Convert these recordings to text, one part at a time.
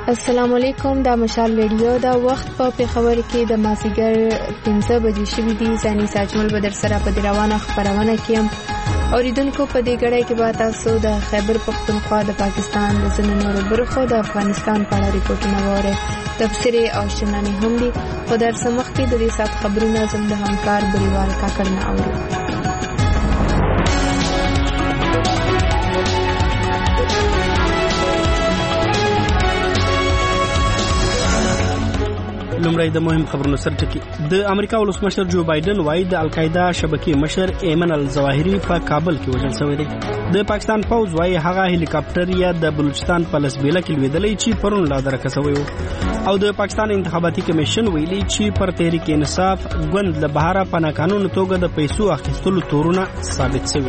السلام علیکم. دا مشال ریډیو دا وخت په پیښور کې د مازیګر 15 بجې شوې دي. ځاني ساجمل بدر سره په روانه خبرونه کې اوریدونکو په دې غړې کې به تاسو د خیبر پختونخوا د پاکستان د ځینو نورو برخو د افغانستان په اړه ریپورتونه وره تفسیر او شننې هم دي. خو در سمخ کې د دې سات خبرونه زم د همکار بریوال کاکړ نه اوري. لمړی د مهم خبرونو سره ټکی. د امریکا ولسمشر جو بایدن وايي د القاعده شبکې مشر ایمن الظواهری په کابل کې وژل شوی دی. د پاکستان فوج وايي هغه هلیکاپټر یا د بلوچستان په لسبیله کې لویدلی چې پرون لا درکه شوی و. او د پاکستان انتخاباتي کمیشن ویلي چې پر تحریک انصاف ګوند له بهره په ناقانونه توګه د پیسو اخیستلو تورونه ثابت شوی.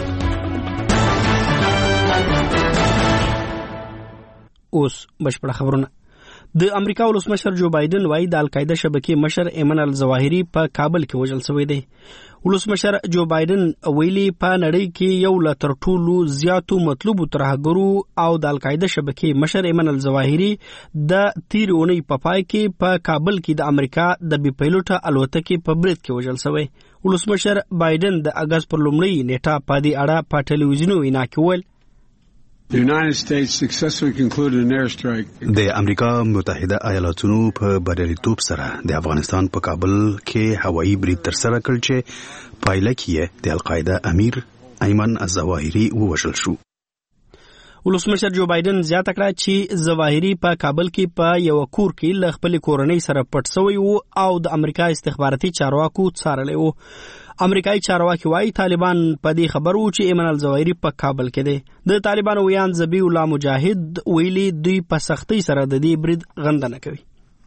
اوس بشپړه خبرونه. د امریکا ولسمشر جو بایدن وايي د القاعده شبکې مشر ایمن الظواهری په کابل کې وژل شوی دی. ولسمشر جو بایدن ویلي په نړۍ کې یو له تر ټولو زیاتو مطلوبو ترهګرو او د القاعده شبکې مشر ایمن الظواهری د تیر اونۍ په پای کې په کابل کې د امریکا د بي پایلوټه الوتکې په برید کې وژل شوی. ولسمشر بایدن د اگست پر لومړۍ نیټه په دې اړه په ټلویزیون وینا کې ویل The United States successfully concluded an airstrike. د امریکا متحده ایالاتونو په بریالیتوب سره د افغانستان په کابل کې هوایي برید ترسره کړ چې پایله کې د القاعده امیر ایمن الظواهری ووژل شو. ولسمشر جو بایدن زیاته کړه چې ظواهری په کابل کې په یو کور کې له خپل کورنۍ سره پټ شوی وو او د امریکا استخباراتي چارواکو څارلی وو. امریکایي چارواکي وايي طالبان په دې خبرو چې ایمن الظواهری په کابل کې دی. د طالبانو ویان ذبیح الله مجاهد ویلي دوی په سختۍ سره د دې برید غندنه کوي.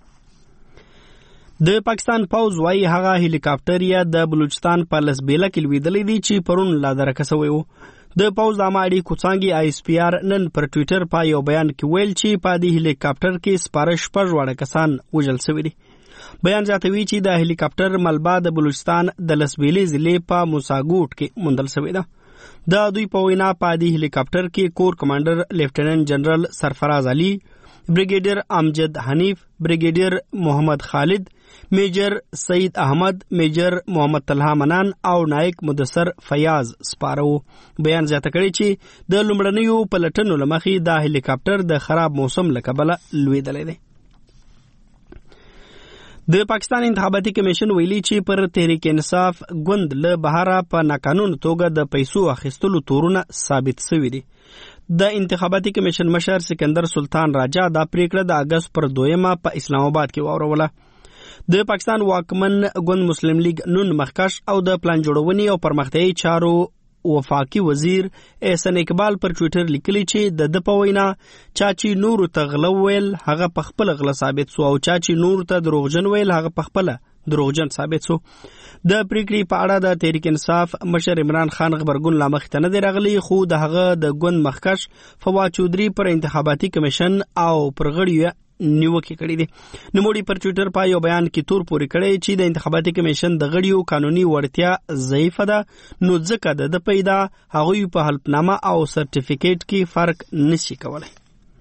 د پاکستان فوج وايي هغه هلیکاپټر یا د بلوچستان په لسبیله کې لویدلی دی چې پرون لا درکه شوی و. د فوج د اماړي کوڅانګي آی اس پی آر نن پر ټوئیټر په یو بیان کې ویل چې په دې هلیکاپټر کې سپاره 6 کسان وژل شوي دي. بیان زیاتوي چې د هلیکاپټر ملبا د بلوچستان د لسبیلې ضلع په موساګوټ کې موندل شوی ده. د دوی په وینا په دې هلیکاپټر کې کور کمانډر لیفټیننټ جنرال سرفراز علي، بریګیډیر امجد حنیف، بریګیډیر محمد خالد، میجر سعید احمد، میجر محمد طلحه منان او نائک مدثر فیاض سپاره وو. بیان زیاته کړی چې د لومړنیو پلټنو لمخې د هلیکاپټر د خراب موسم له کبله لویدلی دی. د پاکستان انتخاباتي کمیشن ویلي چې پر تحریک انصاف ګوند له بهره په ناقانونه توګه د پیسو اخیستلو تورونه ثابت شوي دي. د انتخاباتي کمیشن مشر سکندر سلطان راجا دا پریکړه د اگست پر 2 په اسلام آباد کې واوروله. د پاکستان واکمن ګوند مسلم لیگ نون مخکش او د پلان جوړونې او پرمختیايي چارو وفاقي وزیر احسان اقبال پر ټوئیټر لیکلی چې د پوینا چاچی نور ته غلو ویل هغه پخپل غل ثابت سو او چاچی نور ته دروغجن ویل هغه پخپل دروغجن ثابت سو. د پریکړې په اړه د تحریک انصاف مشر عمران خان خبرګون لا مخته نه دی راغلی، خو د هغه د ګوند مخکش فواد چودري پر انتخاباتي کمیشن او پر غړیو نیوکه کړې دي. نوموړي پر ټوئیټر په یو بیان کې تور پورې کړی چې د انتخاباتي کمیشن د غړیو قانوني وړتیا ضعیفه ده، نو ځکه د پیدا هغوی په حلفنامه او سرټیفیکیټ کې فرق نشي کولای.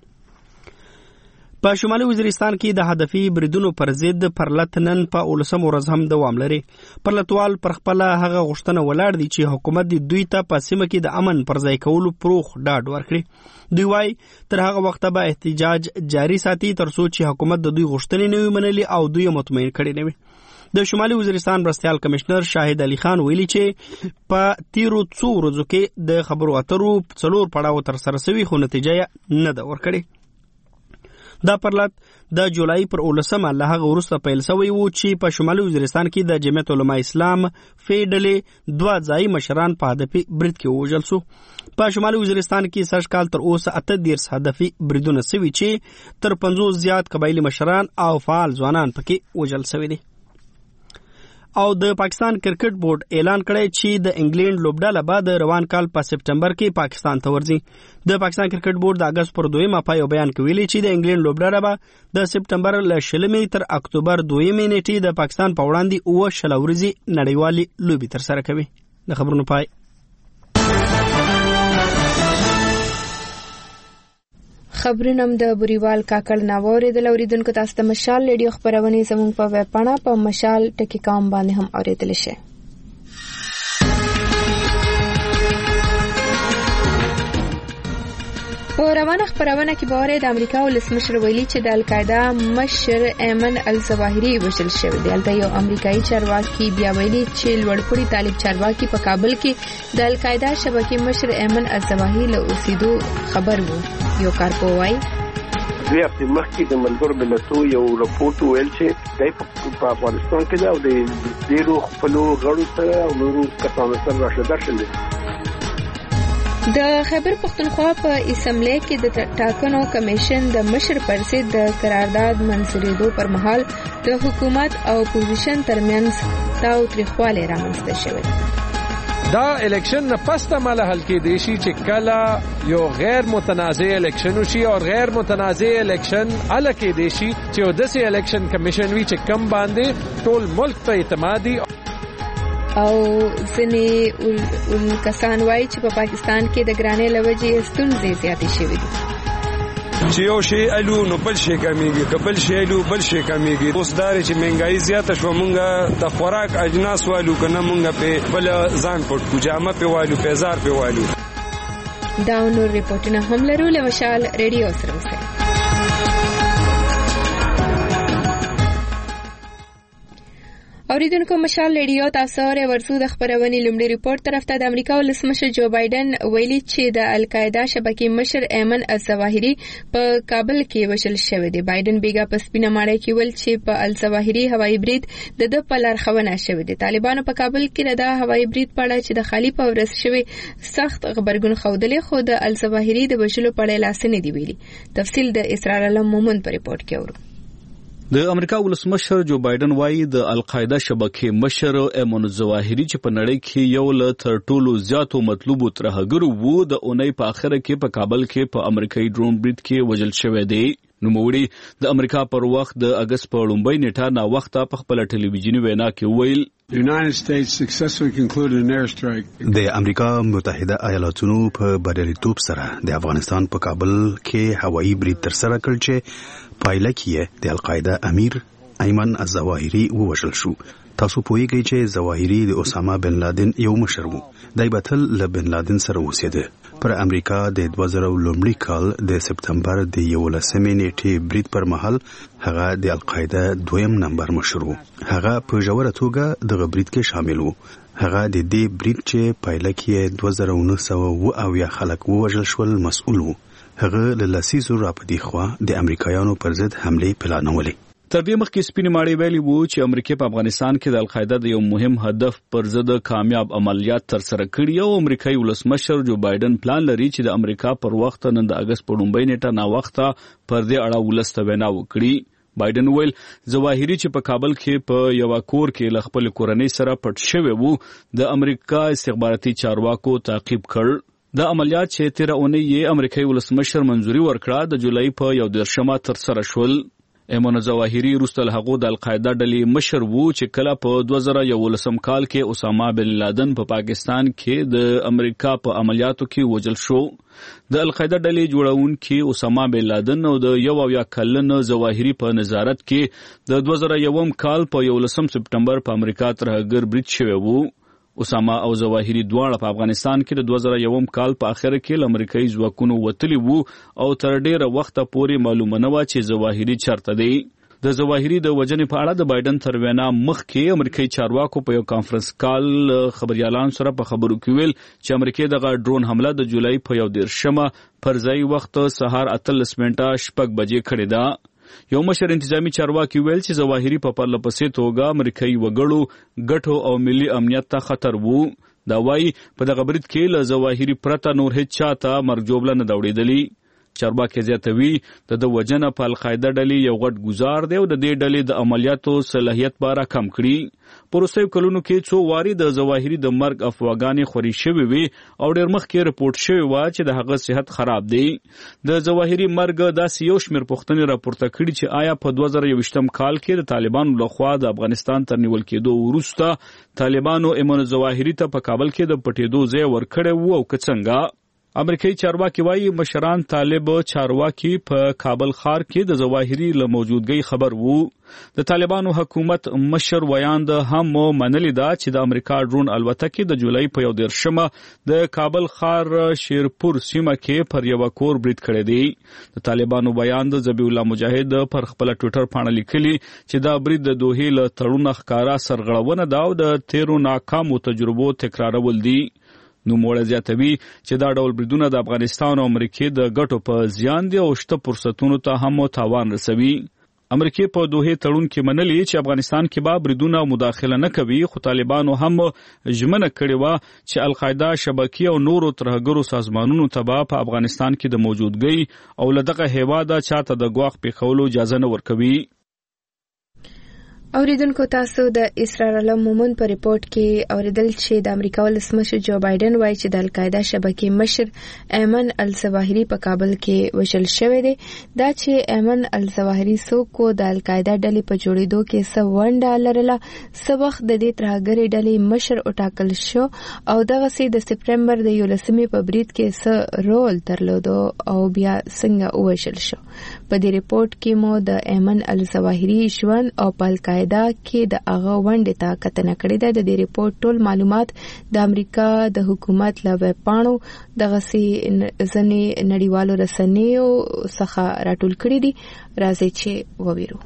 په شمالي وزیرستان کې د هدفي بریدونو پر ضد پرلت نن په 19 ورځ هم دوام لري. پرلتوال پر خپل هغه غوښتنه ولاړ دي چې حکومت دوی ته په سیمه کې د امن پر ځای کولو پروخ ډاډ ورکړي. دوی وايي تر هغه وخته به احتجاج جاری ساتي تر څو چې حکومت د دوی غوښتنې نه وي منلي او دوی مطمئن کړي نه وي. د شمالي وزیرستان مرستیال کمشنر شاهد علي خان ویلي چې په تیرو څو ورځو کې د خبرو اترو 4 پړاو تر سره شوي خو نتیجه نه ده ورکړې. دا پرلت د جولای پر 19 له هغه وروسته پیل شوی و چې په شمالي وزیرستان کې د جمعیت علماء اسلام فیډلې 2 ځایي مشران په هدفي برید کې وژل شو. په شمالي وزیرستان کې سږ کال تر اوسه 38 هدفي بریدونه شوي چې تر 50 زیات قبایلي مشران او فعال ځوانان پکې وژل شوي دي. او د پاکستان کرکټ بورډ اعلان کړی چې د انګلند لوبډاله به د روان کال په سپټمبر کې پاکستان ته ورځي. د پاکستان کرکټ بورډ د اگست پر 2 په یو بیان کې ویلي چې د انګلند لوبډاله به د سپټمبر له 20 تر اکتوبر 2 نیټې د پاکستان په وړاندې 9 ورځې نړیوالې لوبې ترسره کوي. د خبرونو پای. خبرونه د بوريوال کاکړ ناوورې د لوریدونکو تاسو ته مشال ریډیو خبرونه زموږ په ویب پاڼه په mashal.com باندې هم اوریدل شي. په روانه خبرونه کې باور د امریکا ولسمشر ویلي چې د القاعده مشر ایمن الظواهری وژل شوی دی. البته یو امریکایي چارواکي بیا ویلي چې لوړپوړي طالب چارواکي په کابل کې د القاعده شبکې مشر ایمن الظواهری له اوسېدو خبر وو. یو کارپوهی دوی په مخکې د ملګرو ملتونو یو راپورټ ویل چې په افغانستان کې دا د ډیرو خپلو غړو سره او نورو کسانو سره راشده شوی. د خیبر پختونخوا په اسمبلی کې د ټاکنو کمیشن د مشر پر ضد د قرارداد منځورېدو پر مهال د حکومت او اپوزیشن ترمنځ تاوتریخوالی رامنځته شوی. دا الیکشن نه پس ته مله حل کېدی شي چې کله یو غیر متنازع الیکشن وشي او غیر متنازع الیکشن هله کېدی شي چې یو داسې الیکشن کمیشن وي چې کم باندې ټول ملک ته اعتمادي او ځینې کسان وایي چې په پاکستان کې د ګرانۍ له وجې ستونزې زیاتې شوې دي. چې یو شی الو نو بل شی کمیږي، که بل شی الو بل شی کمیږي. اوس دا چې مهنګایي زیاته شوه، مونږ د خوراک اجناس والو که نه مونږ په بل ځان پټ کړو، جامه پې والو، پیزار پې والو. دا نور ریپورټونه هم لرو له مشال ریډیو سره اوسئ. اوریدونکو مشال ریډیو تاسو ورسو د خبرونې لومړی ریپورت طرف ته د امریکا ولسمشر جو بایدن ویلي چې د القاعده شبکې مشر ایمن الظواهری په کابل کې وژل شوی دی. بایدن بیګا په سپینه ماڼۍ کې ویل چې په الظواهری هوایي برید د په لارښوونه شوی دی. طالبانو په کابل کې د هوایي برید په اړه چې د خالی په ورځ شوی سخت خبرګون ښودلې، خو د الظواهری د وژلو په اړه لاس نه دی ویلي. تفصیل د اسرار علم مومن په ریپورت کې اورو. د امریکا ولسمشر جو بایدن وايي د القاعده شبکې مشر ایمن الظواهری چې په نړۍ کې یو له تر ټولو زیاتو مطلوبو ترهګرو وو، د اونۍ په اخره کې په کابل کې په امریکایي ډرون برید کې وژل شوی دی. نوموړي د امریکا پر وخت د اگست په لومړۍ نیټه نا وخته په خپل ټلویزیوني وینا کې ویل The United States successfully concluded an airstrike. د امریکا متحده ایالاتونو په بریالیتوب سره د افغانستان په کابل کې هوایي برید ترسره کړ چې پایله کې د القاعده امیر ایمن الظواهری ووژل شو. تاسو پوهیږئ چې ظواهری د اسامه بن لادن یو مشر وو. دای بتل له بن لادن سره اوسېده. پر امریکا د 2000 کال د سپتمبر د 11 نیټې برید پر مهال هغه د القاعده دویم نمبر مشر وو. هغه په ژوره توګه د برید کې شامل وو. هغه د دې برید چې پایله کې 2900 خلک ووژل شول مسؤل وو. هغه له لسیزو راپدې خوا د امریکایانو پر ضد حمله پلانولې. تر دې مخکې سپینې ماڼۍ ویلي وو چې امریکا په افغانستان کې د القاعده د یو مهم هدف پر ضد کامیاب عملیات ترسره کړي او امریکایي ولسمشر جو بایدن پلان لري چې د امریکا پر وخت نن د اگست په لومړۍ نیټه نا وخته پر دې اړه ولسته وینا وکړي. بایدن ویل ظواهری چې په کابل کې په یو کور کې له خپل کورنۍ سره پټ شوی وو، د امریکا استخباراتي چارواکو تعقیب کړ. د عملیات چې تیر اونۍ یې امریکایي ولسمشر منځوري ورکړه د جولای په 11 ترسره شول. ایمن الظواهری وروسته له هغو د القاعده ډلې مشر وو چې کله په 2011 کال کې اسامه بن لادن په پاکستان کې د امریکا په عملیاتو کې وژل شو. د القاعده ډلې جوړونکي اسامه بن لادن او د 11 کلن ظواهری په نظارت کې د 2001 کال په 11 سپتمبر په امریکا ترهګر برید شوی وو. اسامه او ظواهری دواړه په افغانستان کې د 2001 کال په اخر کې له امریکایي ځواکونو وتلي وو او تر ډیره وخته پورې معلومه نه وه چې ظواهری چرته دی. د ظواهری د وژنې په اړه د بایدن تر وینا مخکې امریکایي چارواکو په یو کانفرنس کال خبريالان سره په خبرو کې ویل چې امریکا دغه ډرون حمله د جولای په 11 پر ځای وخت سهار 8:30 بجې کړې ده. یو مشر انتظامی چارواکي ویل چې ظواهری په پرلپسې توګه امریکایي وګړو ګټو او ملي امنیت ته خطر وو. دا وایي په دغه برید کې له ظواهری پرته نور هیڅ چاته مرګ جوړه نه دوړېدلی. چارواکي زیاتوي د وجنه په القاعده ډلې یو غټ گزار دی او د دې ډلې د عملیاتو صلاحیت به کم کړي. په وروستیو کلونو کې څو واري د ظواهری د مرګ افواګانې خوري شوې وي او ډېر مخکې رپورټ شوی و چې د هغه صحت خراب دی. د ظواهری مرګ داسې یو شمېر پوښتنې راپورته کړي چې آیا په 2021 کال کې د طالبانو لخوا د افغانستان تر نیول کېدو وروسته طالبانو ایمن الظواهری ته په کابل کې د پټېدو ځای ورکړی و او که څنګه. امریکایي چارواکي وايي مشران طالب چارواکي په کابل ښار کې د ظواهري له موجودګۍ خبر وو. د طالبانو حکومت مشر ویاند هم منلې ده چې د امریکا ډرون الوتکې د جولای په 11مه د کابل ښار شیرپور سیمه کې پر یو کور برید کړی دی. د طالبانو ویاند ذبیح الله مجاهد پر خپل ټوئیټر باندې لیکلي چې دا برید د دوحې له تړون ښکارا سرغړونه ده او د تیرو ناکامو تجربو تکرارول دي. نو موږ زیاتوي چې دا ډول بریدونه د افغانستان او امریکا د ګټو په زیان دي او شته فرصتونو ته هم تاوان رسوي. امریکا په دوحې تړون کې منلي چې افغانستان کې به بریدونه مداخله نه کوي، خو طالبانو هم ژمنه کړې وه چې القاعده شبکې او نورو ترهګرو سازمانونو ته به په افغانستان کې د موجودګۍ او له دغه هیواده چاته د ګواښ پیښولو اجازه نه ورکوي. اوریدونکو تاسو د اسرار علم مومن په ریپورت کې اوریدل چې د امریکا ولسمشر جو بایدن وایي چې د القاعده شبکې مشر ایمن الظواهري په کابل کې وژل شوی دی. دا چې ایمن الظواهري څوک و، د القاعده ډلې په جوړېدو کې څه ونډه لرله، څه وخت د دې ترهګرې ډلې مشر وټاکل شو او دغسې د سپټمبر د 11مې په برید کې څه رول درلود او بیا څنګه ووژل شو. په دې ریپورت کې مو د ایمن الظواهري ژوند او په القاعده کې د هغه ونډې ته کتنه کړې ده. د دې ریپورت ټول معلومات د امریکا د حکومت له ویب پاڼو دغسې ځینې نړیوالو رسنیو څخه راټول کړي دي. راځئ چې وویرو.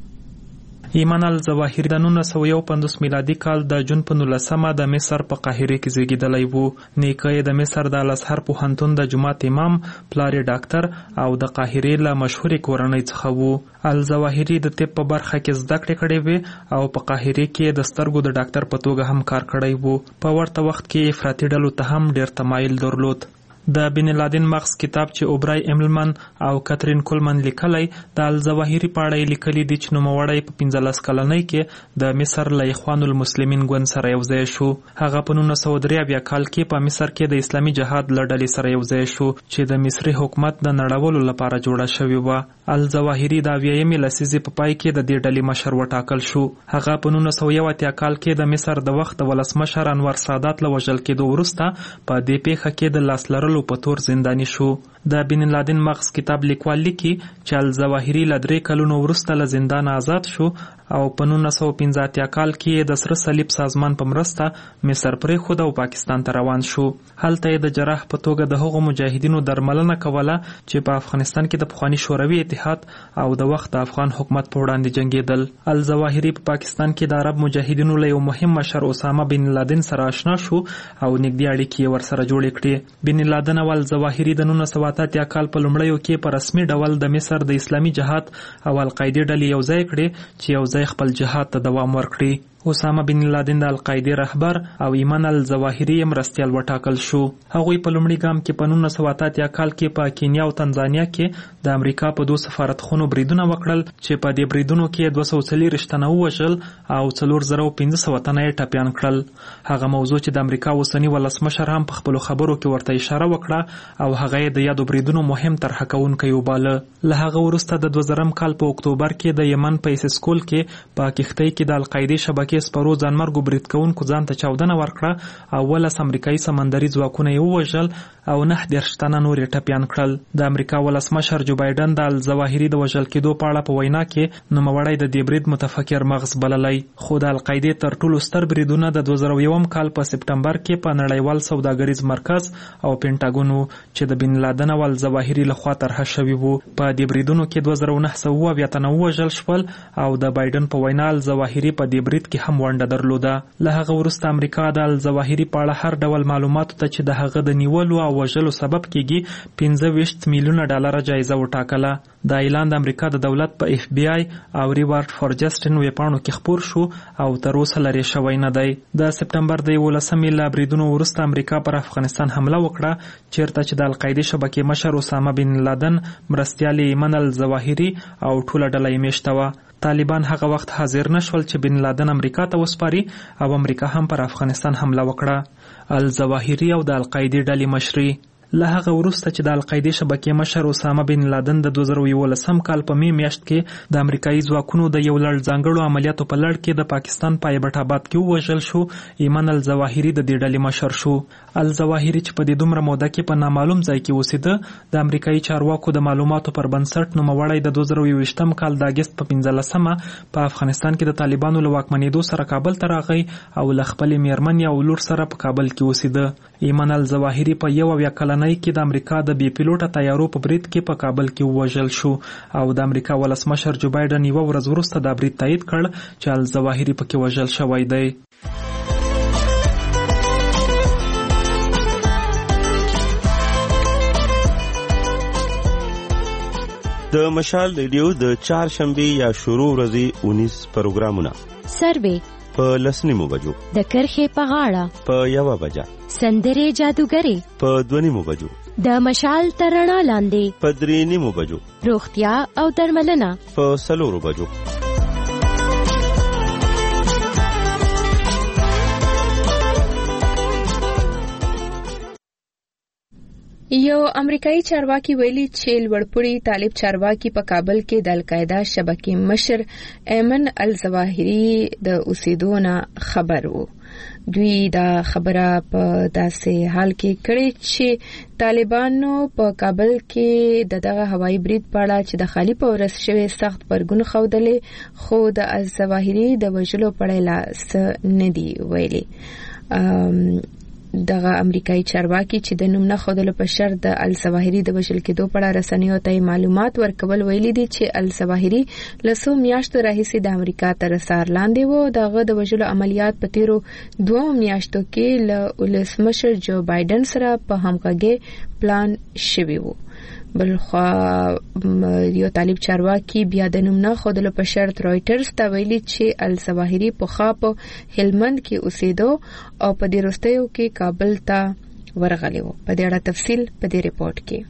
ایمان الظواهري د 1951 میلادي کال د جون په 19مه د مصر په قاهره کې زیږیدلی وو. نیکه یې د مصر د الازهر پوهنتون د جماعت امام، پلار یې ډاکټر او د قاهرې له مشهورې کورنۍ څخه وو. الظواهري د طب په برخه کې زده کړې کړې وې او په قاهره کې د سترګو د ډاکټر په توګه هم کار کړی وو. په ورته وخت کې افراطي ډلو ته هم ډېر تمایل درلود. د بن لادن مغز کتاب چې اوبرای ایملمن او کاترین کولمن لیکلی د الظواهري په اړه لیکلي دي چې نوموړی په 15 کلنۍ کې د مصر له اخوان المسلمین ګوند سره یوځای شو. هغه په 1983 کال کې په مصر کې د اسلامي جهاد له ډلې سره یوځای شو چې د مصري حکومت د نړولو لپاره جوړه شوې وه. الظواهري د 20مې لسیزې په پای کې د دې ډلې مشر وټاکل شو. هغه په 1981 کال کې د مصر د وخت ولسمشر انور سادات له وژل کېدو وروسته په دې پیښه کې د لاس لرلو په تور زنداني شو. د بن لادن مغز کتاب لیکوال لیکي چې الظواهري له 3 کلونو وروسته له زندان آزاد شو او په 1915 کال کې د سره صلیب سازمان په مرسته مصر پرېښود او پاکستان ته روان شو. هلته یې د جراح په توګه د هغو مجاهدینو درملنه کوله چې په افغانستان کې د پخواني شوروي اتحاد او د وخت د افغان حکومت په وړاندې جنګېدل. الظواهري په پاکستان کې د عرب مجاهدینو له یو مهم مشر اسامه بن لادن سره آشنا شو او نږدې اړیکې ورسره جوړې کړې. بن لادن او الظواهري د 1988 کال په لومړیو کې په رسمي ډول د مصر د اسلامي جهاد او القاعده ډلې یوځای کړې چې یوځای خپل جهاد ته دوام ورکړي. اسامه بن لادن د القاعده رهبر او ایمان الظواهري مرستیال وټاکل شو. هغوی په لومړي ګام کې په 1988 کال کې په کینیا او تنزانیا کې د امریکا په 2 سفارتخونو بریدونه وکړل چې په دې بریدونو کې 240 تنه ووژل او 4500 تنه یې ټپیان کړل. هغه موضوع چې د امریکا اوسنی ولسمشر هم په خپلو خبرو کې ورته اشاره وکړه او هغه یې د یادو بریدونو مهم طرحه کوونکی وباله. له هغه وروسته د 2000 کال په اکتوبر کې د یمن په اسکول کې په کښتۍ کې د القاعده شبکې سپرو ځانمرګو برید کوونکو ځان ته چاودنه ورکړه او 18 امریکایي سمندري ځواکونه یې ووژل او 19 تنه نور یې ټپیان کړل. د امریکا ولسمشر جو بایدن د الظواهري د وژل کېدو په اړه په وینا کې نوموړی د دې برید متفکر مغز بللی. خو د القاعده تر ټولو ستر بریدونه د 2001 کال په سپټمبر کې په نړیوال سوداګریز مرکز او پینټاګون چې د بن لادن او الظواهري لخوا طرحه شوي وو. په دې بریدونو کې 2900 تنه ووژل شول او د بایدن په وینا الظواهري په دې برید کې هم ونډه درلوده. له هغه وروسته امریکا د الظواهري په اړه هر ډول معلوماتو ته چې د هغه د نیولو او وژلو سبب کیږي 25 میلیونه ډالر جایزه وټاکله. دا اعلان د امریکا د دولت په اف بی آی او ریوارډ فار جسټس ویبپاڼو کې خپور شو او تر اوسه لري شوی نه دی. د سپټمبر د 11مې له بریدونو وروسته امریکا پر افغانستان حمله وکړه چیرته چې د القاعده شبکې مشر اسامه بن لادن مرستیال ایمن الظواهري او ټوله ډله یې میشته وه. طالبان هغه وخت حاضر نشول چې بن لادن امریکا ته وسپاري او امریکا هم پر افغانستان حمله وکړه. الظواهري او د القاعده ډلې مشري له هغه وروسته چې د القاعده شبکې مشر اسامه بن لادن د 2011 کال په می میاشت کې د امریکایي ځواکونو د یو لړ ځانګړو عملیاتو په لړ کې د پاکستان په ایبټ آباد کې ووژل شو، ایمن الظواهري د دې ډلې مشر شو. الظواهري چې په دې دومره موده کې په نامعلوم ځای کې اوسېده، د امریکایي چارواکو د معلوماتو پر بنسټ نوموړی د 2021 کال د اگست په 15مه په افغانستان کې د طالبانو له واکمنېدو سره کابل ته راغی او له خپلې میرمنې او لور سره په کابل کې اوسېده. ایمن الظواهري په 1 کلنۍ کې د امریکا د بې پیلوټه طیارو په برید کې په کابل کې ووژل شو او د امریکا ولسمشر جو بایډن 1 ورځ وروسته دا برید تایید کړ چې الظواهري پکې وژل شوی دی. د مشال ریډیو د چهارشنبه یا شروع ورځې 19 پروګرامونه سروې په 10 بجو، د کرخې په غاړه په 1 بجه، سندرې جادوګرې په 2 بجو، د مشال ترڼا لاندې په 3 بجو، روغتیا او درملنه په 4 بجو. یو امریکایي چارواکي ویلي چې لوړپوړي طالب چارواکي په کابل کې د القاعده شبکې مشر ایمن الظواهري د اوسېدو نه خبر وو. دوی دا خبره په داسې حال کې کړې چې طالبانو په کابل کې دغه هوایي برید په اړه چې د خالي په ورځ شوی سخت پرګون ښودلې، خو د الظواهري د وژلو په اړه لا څه نه دي ویلي. دغه امریکایي چارواکي چې د نوم نه ښودلو په شرط د الظواهري د وژل کېدو په اړه رسنیو ته معلومات ورکول ویلي دي چې الظواهري له څو میاشتو راهیسې د امریکا تر څار لاندې و. دغه د وژلو عملیات په تیرو 2 میاشتو کې له ولسمشر جو بایډن سره په همغږي پلان شوی و. بلخوا یو طالب چارواکي بیا د نوم نه ښودلو په شرط رایټرز ته ویلي چې الظواهري پخوا په هلمند کې اوسېدو او په دې وروستیو کې کابل ته ورغلی و. په دې اړه تفصیل په دې ریپورت کې.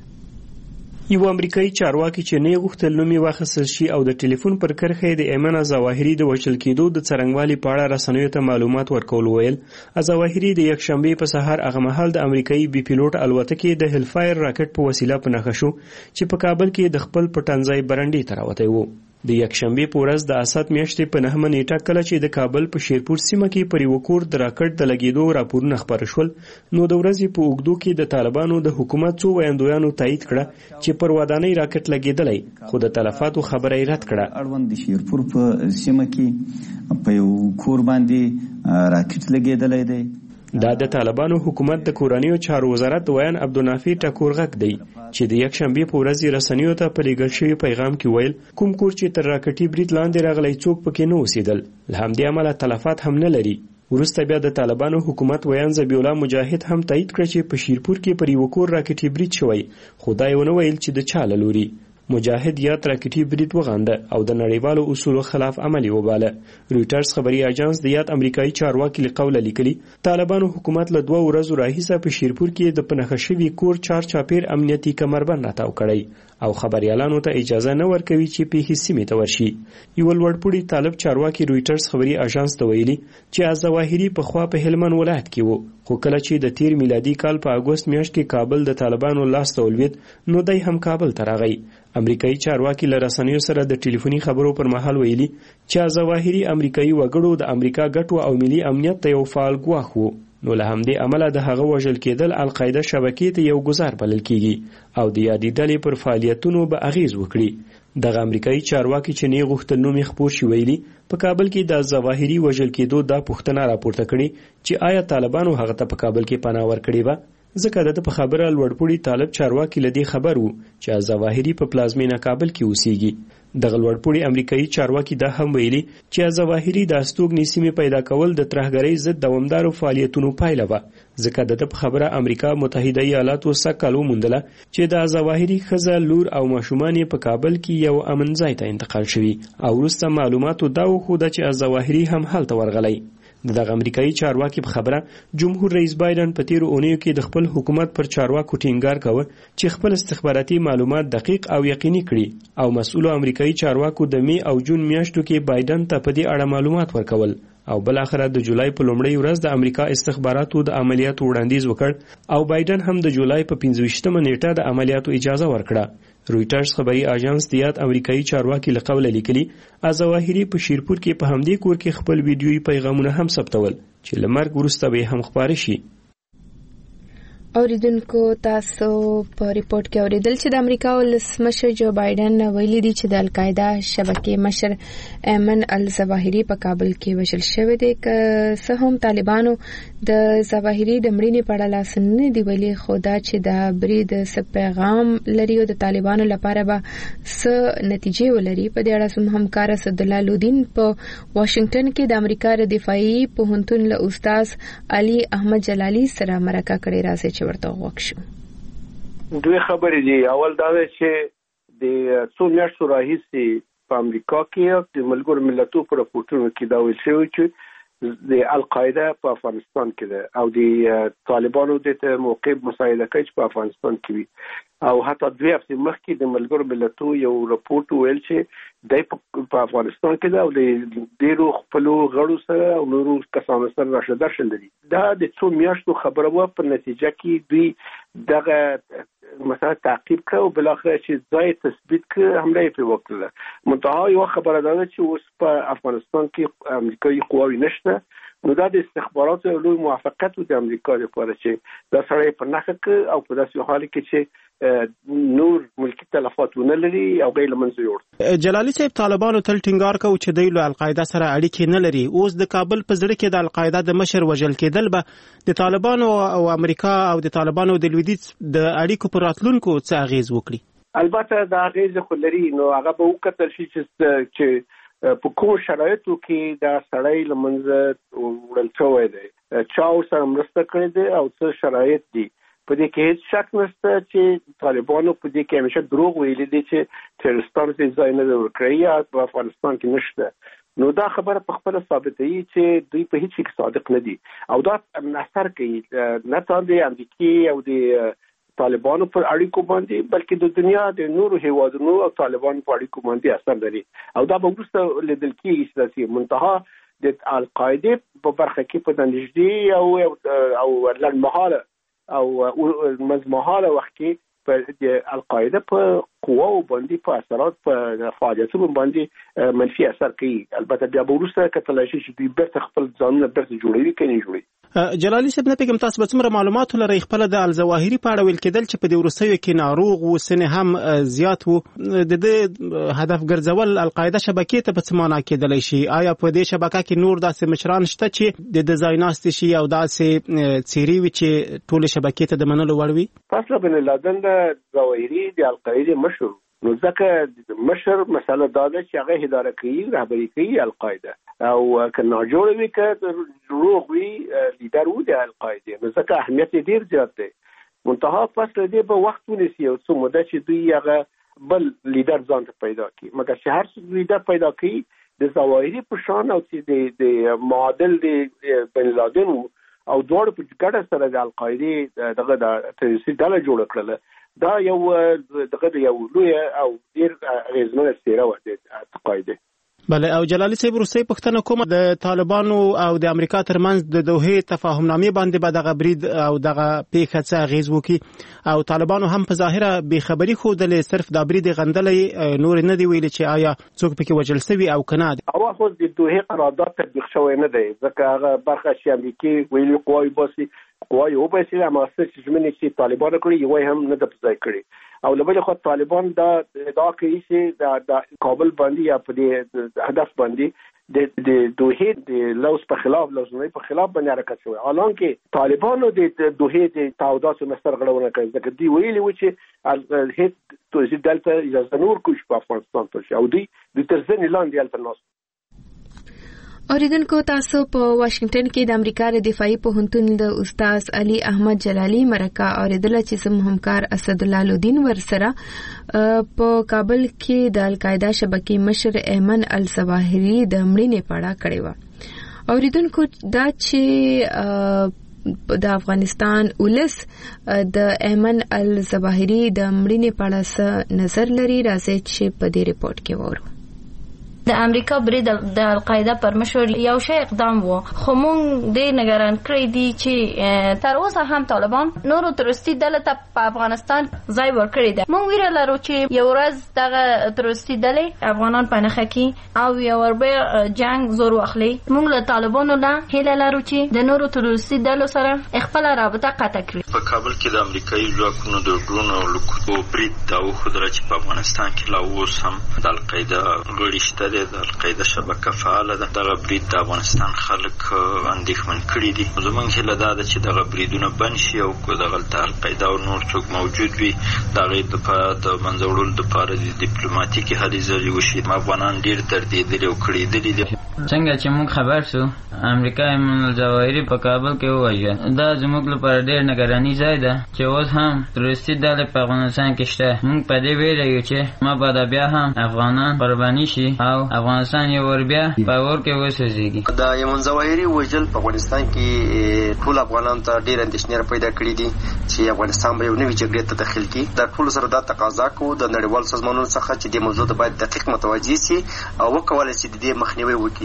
یو امریکایي چارواکي چې نه غوښتل نوم یې واخیستل شي او د ټلیفون پر کرښه د ایمن الظواهري د وژل کېدو د څرنګوالي په اړه رسنیو ته معلومات ورکول ویل الظواهري د یکشنبه په سهار هغه مهال د امریکایي بي پیلوټ الوتکې د هلفایر راکټ په وسیله په نښه شو چې په کابل کې د خپل پټنځای برنډې ته راوتی و. د یکشنبه په ورځ د اسات میاشتې په 9 نیټه کله چې د کابل په شیرپور سیمه کې پر یو کور د راکټ د لګیدو راپورونه خبر شول، نو د ورځې په اوږدو کې د طالبانو د حکومت څو ویاندویانو تایید کړه چې پر ودانۍ راکټ لګیدلی، خو د تلفاتو خبره یې رد کړه. اړوند د شیرپور په سیمه کې په یو کور باندې راکټ لګیدلی دی. دا د طالبانو حکومت د کورنیو چارو وزارت ویان عبدالنافع ټکور غږ دی چې د یکشنبه په ورځ رسنیو ته په لېږل شوي پیغام کې ویل کوم کور چې تر راکټي برید لاندې راغلی څوک پکې نه اوسېدل، له همدې امله تلفات هم نه لري. وروسته بیا د طالبانو حکومت ویان ذبیح الله مجاهد هم تایید کړ چې په شیرپور کې پر یو کور راکټي برید شوی، خو دا یې ونه ویل چې د چا له لوري. مجاهد یا راکټي برید وغانده او د نړیوالو اصولو خلاف عملی وباله. رویټرز خبري اژانس د یاد امریکایي چارواکي لقوله لیکلي طالبانو حکومت له 2 ورځو راهیسه په شیرپور کې د پنهخه شوي کور چارچاپیر امنیتي کمربند راتاو کړی او خبريالانو ته اجازه نه ورکوي چې پیښې سیمې ته ورشي. یو لوړپوړي طالب چارواکي رویټرز خبري اژانس ته ویلي چې الظواهري په خوا په هلمند ولایت کې وو، خو کله چې د 13 میلادي کال په اگست میاشت کې کابل د طالبانو لاس ته ولوید نو دای هم کابل ته راغی. امریکایي چارواکي له رسنیو سره د ټلیفوني خبرو پر مهال ویلي چې الظواهري امریکایي وګړو د امریکا ګټو او ملي امنیت ته یو فعال ګواښ وو، نو له همدې امله د هغه وژل کېدل القاعده شبکې ته یو ګزار بلل کیږي او د یادې ډلې پر فعالیتونو به اغیز وکړي. دغه امریکایي چارواکي چې نه غوښتل نوم یې خپور شي ویلي په کابل کې د الظواهري وژل کېدو دا پوښتنه راپورته کړي چې آیا طالبانو هغه ته په کابل کې پناه ورکړې وه، ځکه د په خبره لوړپوړي طالب چارواکي لدی خبر وو چې الظواهري په پلازمینه کابل کې اوسېږي. دغه لوړپوړي امریکایي چارواکي دا هم ویلي چې الظواهري د استوګنې سیمې پیدا کول د ترهګرۍ ضد دوامدارو فعالیتونو پایله وه، ځکه د په خبره امریکا متحده ایالاتو سکه وموندله چې د الظواهري ښځه لور او ماشومان په کابل کې یو امن ځای ته انتقال شوي او وروسته معلوماتو دا وښوده چې الظواهري هم هلته ورغلی. دغه امریکایي چارواکي په خبره جمهور رئیس بایدن په تیرو اونیو کې د خپل حکومت پر چارواکو ټینګار کاوه چې خپل استخباراتي معلومات دقیق او یقیني کړي او مسؤلو امریکایي چارواکو د می او جون میاشتو کې بایدن ته په دې اړه معلومات ورکول او بل اخر د جولای په لومړۍ ورځ د امریکا استخباراتو د عملیاتو وړاندیز وکړ او بایدن هم د جولای په 15مه نیټه د عملیاتو اجازه ورکړه. رويټرز خبري اژانس د یاد امریکایي چارواکي لقوله لیکلي الظواهري په شیرپور کې په همدې کور کې خپل ویډیويي پیغامونه هم ثبتول چې لمرګ وروسته به هم خبري شي. اوریدونکو تاسو په ریپورت کې اوریدل چې د امریکا ولسمشر جو بایدن ویلي دی چې د القاعده شبکې مشر ایمن الظواهري په کابل کې وژل شوی دی. که څه هم طالبانو د ظواهري د مړینې په اړه لاس نه دی ویلي، خو دا چې د برید څه پیغام لري او د طالبانو لپاره به څه نتیجې ولري، په دې اړه زموږ همکار اسدالله لودین په واشنگټن کې د امریکا د دفاعي پوهنتون له استاد علي احمد جلالي سره مرکه کړې. راځي ورته وښیو. دوی خبرې دي. اول دا چې د څو میاشتو راهیسې په امریکا کې د ملګرو ملتونو په راپورټونو کې دا ویل شوی چې د القاعده په افغانستان کې ده او د طالبانو د موقع مساعده کوي چې په افغانستان کې وي. او حتی 2 هفته مخکې د ملګرو ملتونو یو راپورټ ویل چې د په افغانستان کې ده او د ډیرو خپل غړو سره او نورو کسانو سره راشد لري. دا د څو میاشتو خبره و، په نتیجه کې دوی دغه مثلا تعقیب کړ او بل اخر چې ځای تثبیت کړ حمله یې وکړه. منتها یو خبره ده چې اوس په افغانستان کې امریکایي قواوی نشته، نو دا د استخباراتو لوی موافقت د امریکا لپاره چې دا سړی په نخښه او په داسې حال کې چې نور ملکی تلفات ونه لري او غیر منځ یوړ. جلالي صاحب طالبانو تل ټینګار کوي چې دوی له القاعده سره اړیکې نه لري. اوس د کابل په زړه کې د القاعده د مشر وژل کېدل به د طالبانو او امریکا او د طالبانو د لویدیځ د اړیکو پر راتلونکو څه اغیز وکړي؟ البته دا اغیز خو لري، نو هغه به وکتل شي چې په کوم شرایطو کې دا سړی لمنځه وړل شوی دی، چا سره مرسته کړې ده او څه شرایط دي. په دې کې هیڅ شک نشته چې طالبانو په دې کې همیشه دروغ ویلي دي چې تروریستانو ته ځای نه ورکړي یا په افغانستان کې نشته. نو دا خبره په خپل ثابتوي چې دوی په هیڅ کې صادق نه دي او دا اثر کوي نه تر د امریکای او د طالبانو پر اړیکو باندې، بلکې د دنیا د نورو هیوادونو او طالبانو په اړیکو باندې اثر لري او دا به وروسته لیدل کېږي چې منتها د القاعده په برخه کې په نږدې او لنډمهاله او مزمحاله وخت کې په القاعده په قواو باندې په اثرات په فعالیتونو باندې منفي اثر کوي. البته بیا وروسته کتل شي چې دوی بیرته خپل ځانونه بیرته جوړوي کني جوړي. جلالي صاحب نه پیغام تاسو به څومره معلومات لري خپل د الظواهري په اړه ویل کېدل چې په دې ورسوي کې ناروغ و سن هم زیات وو، د هدف ګرځول القاعده شبکې ته په څه معنا کېدلی شي؟ آیا په دې شبکه کې نور داسې مشران شته چې د ډیزایناست شي او داسې څیری وي چې ټول شبکې ته د منلو وړ وي؟ فاصله بن لادن د ظواهري د القاعده مشر، نو ځکه مشر مسله دا ده چې هغه اداره کوي، رهبري کوي القاعده او کله جوړ وي که روغ وي لیدر و د القاعده، نو ځکه اهمیت ډیر زیات دی. منتها فاصله دی به وخت ونیسي او څه موده چې دوی هغه بل لیدر ځان ته پیدا کړي، مګر چې هر لیدر پیدا کړي د ظواهري په شان او چې د معادل د بن لادن او دوړ په ګډه سره د القاعده دغه د تروریستي ډله جوړ کړل. دا یو دغه یو لوی او ډیر اغیزمنه څیره و د القاعده. بله، او جلالي صاحب روسي پښتنه کومه د طالبانو او د امریکا ترمنځ د دوحې تفاهمنامې باندې به دغه برید او دغه پیښه څه اغیز وکړي؟ او طالبانو هم په ظاهره بېخبري ښودلې، صرف دا برید غندلی، نور نه دی ویلي چې آیا څوک پکې وژل شوي او که نه. او خو د دوحې قرارداد تطبیق شوی نه دی، ځکه هغه برخه چې امریکای ویلي قواوی باسي قواوی وباسي، اما څه چې ژمنې چې طالبانو کړي یوه هم نه ده په ځای کړي. او لبل خو طالبان دا ادعا کوي چې د کابل باندې یا په دې هدف باندې د دوحې د لوز په خلاف لوزنۍ په خلاف باندې حرکت شوی، حالانکه طالبانو د دوحې د تعهداتو مستر غړونه کوي، ځکه دوی ویلي و چې هیڅ توزیع دلته اجازه نور کوي په افغانستان ته او دوی د ترڅنګ لاندې الته ناس. اوریدونکو تاسو په واشنگټن کې د امریکا د دفاعي پوهنتون د استاد علي احمد جلالي مرکه اوریدله چې زموږ همکار اسدالله لودین ورسره په کابل کې د القاعده شبکې مشر ایمن الظواهري د مړینې په اړه کړې وه. اوریدونکو دا چې د افغانستان ولس د ایمن الظواهري د مړینې په اړه څه نظر لري، راځي چې په دې ریپورت کې وورو. د امریکا برید د القاعده پر مشر یو شی اقدام وو، خو مونږ د نگران کړی دي چې تر اوسه هم طالبان نورو تروریستي ډلو ته په افغانستان ځای ورکړی دی. مونږ ویره لرو چې یو ورځ دغه تروریستي ډلې افغانان په نښه کې او یو وربه جنگ زور واخلي. مونږ له طالبانو نه هیله لرو چې د نورو تروریستي ډلو سره خپل رابطه قطع کړي. په کابل کې د امریکایي ځواکونو د ډرون او لوکو برید دا وښودله چې په افغانستان کې لا اوس هم د القاعده غړي شته دي، د القاعده شبکه فعاله ده. دغه برید د افغانستان خلک اندېښمن کړي دي. زموږ هیله دا ده چې دغه بریدونه بند شي او که دغلته القاعده او نور څوک موجود وي د هغې دپاره د منځه وړلو دپاره د ډیپلوماتیکې هلې ځلې وشي. افغانان ډېر دردېدلي او کړېدلي دي. څنګه چې موږ خبر شو امریکا ایمان الظواهري په کابل کې ووژل، دا زموږ لپاره ډېر نګراني ځای ده چې اوس هم تروریستي ډلې په افغانستان کې شته. موږ په دې ویره یو چې ما به بیا هم افغانان قرباني شي او افغانستان یو ور بیا په اور کې وسوځېږي. د ایمان الظواهري وژل په افغانستان کې ټول افغانانو ته ډېر اندېښنې پیدا کړې دي چې افغانستان به یو نوې جګړې ته داخل کړي. دا ټول سره دا تقاضا کوو د نړیوالو سازمانونو څخه چې دې موضوع ته باید دقیق متوجه شي او وکولای شي د دې مخنیوی وکړي.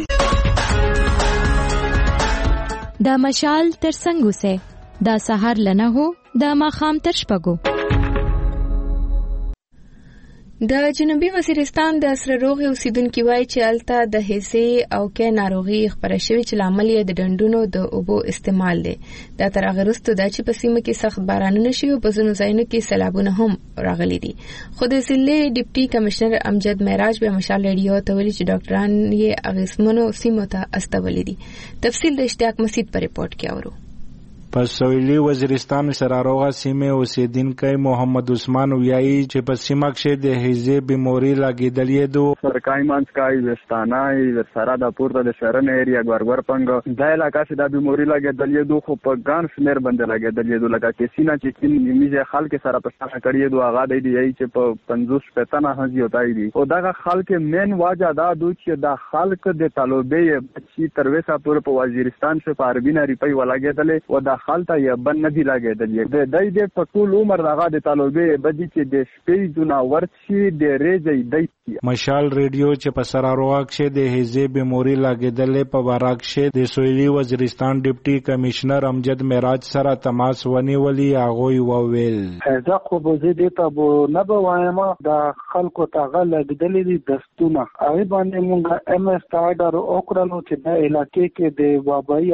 دا مشال تر څنګه سه دا سحر لنه هو دا ماخام تر شپږو. د جنوبي وزیرستان د سره روغې اوسیدونکي وایي چې هلته د هیڅې او کې ناروغي خپره شوې چې لامل یې د ډنډونو د اوبو استعمال دی. دا تر هغه وروسته دا چې په سیمه کې سخت بارانونه شوي او په ځینو ځایونو کې سیلابونه هم راغلي دي. خو د ضلع ډیپټي کمشنر امجد معراج به مشال ریډیو ته ویلي چې ډاکټران یې اغېزمنو سیمو ته استولي دي. تفصیل د اشتیاق مسید په ریپورت کې اورو. په سویلي وزیرستان سراروغه سیمه اوسیدونکي محمد عثمان ویایي چې په سیمه کې د هیزې بیماری لګیدلې دو سرکای منځکای وستانای سره د پورته د شهرن ایریا ګورګور پنګ د علاقې چې د بیماری لګیدلې دو خو په ګان شمیر باندې لګیدلې دو لکه چې سینا چې کین نیمه خلک سره په څه کړی دو هغه د دې چې په 50 پتانه هزي وتاي دي او دا خلک مین واجه دا دو چې د خلک د طالبې بچی ترویسا پور په وزیرستان څخه په عربي نری په ولګیدلې او خالته یا بن ندی لګیدلې د دې په ټول عمر دغه د طالبې بدی چې د شپې جناور شي د ریځي دی. مشال ریډیو چې په سراروغه کې د هیزې بیماری لګیدلې په وراک کې د سویلي وزیرستان ډیپټي کمشنر امجد معراج سره تماس ونیولي. هغه وویل دا خو به دې ته به نه به وایم د خلکو ته لګیدلې دي دستونه هغه باندې موږ ام اس آرډر وکړو چې د علاقې کې د وبایي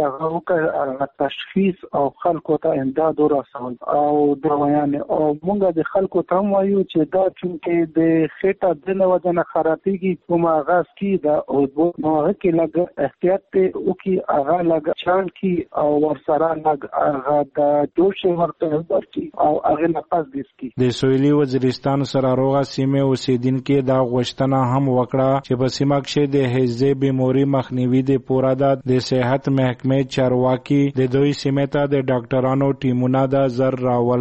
هغه تشخیص او خلکو ته امداد ورسول او درویان او موږ د خلکو ته وایو چې دا چې د خېټه د وزن خرابېږي کوم غاز کې دا او نو کې لګ احتیاط او کې هغه لګ چان کې او ورسره لګ هغه د دوش ورته ورکی او هغه نه پاس دي. د سویلي وزیرستان سراروغه سیمه اوسیدونکو دا غوښتنه هم وکړه چې په سیمه کې د هیزې بیماری مخنیوي د پوره د صحت محکمې چارواکي د دوی سیمه ته د ډاکټرانو ټیمونه د زر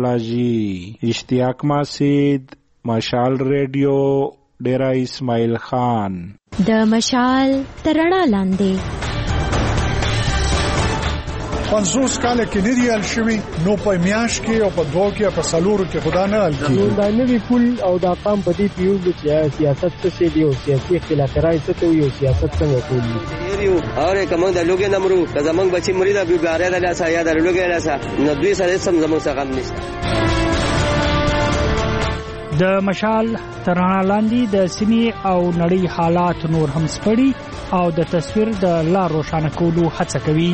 راولاجي. اشتیاق مسید مشال ریډیو ډیرا اسماعیل خان. د مشال ترڼا لاندې 50 کال کې نه دی ال شوی نو په میاش کې او په دوه کې په سالورو کې خدا نه ال کی دا نوی پول او دا قام په دې پیو چې سیاست څه دی او سیاسي اختلاف راځي څه وي او سیاست څنګه کوي یو اوره کوم د لوګي نمرو زمنګ بچی مرید به باره د لاسه یا د لوګي لاسه نو دوی سره سم زمو څخه غم نشته. د مشال ترڼا لاندې د سیمې او نړۍ حالات نور هم سپړي او د تصویر د لار روښانه کولو هڅه کوي.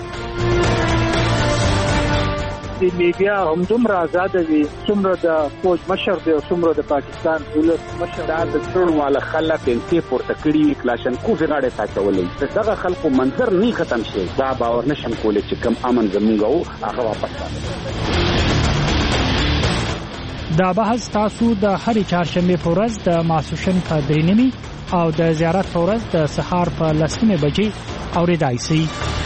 د میډیا هم دومره آزاد دي څومره د فوج مشر دی او څومره د پاکستان ولس مشر د څړواله خلک انته پورته کړي کلاشن کو غاړه ساتولې دغه خلکو منظر نه ختم شي دا باور نشم کولای چې کم امن زمونږ هغه واپس راځي. دا بحث تاسو د هرې چهارشنبه په ورځ د ماسوشن په 3 او د زیارت په ورځ د سهار په 10 بجې اوریدای شئ.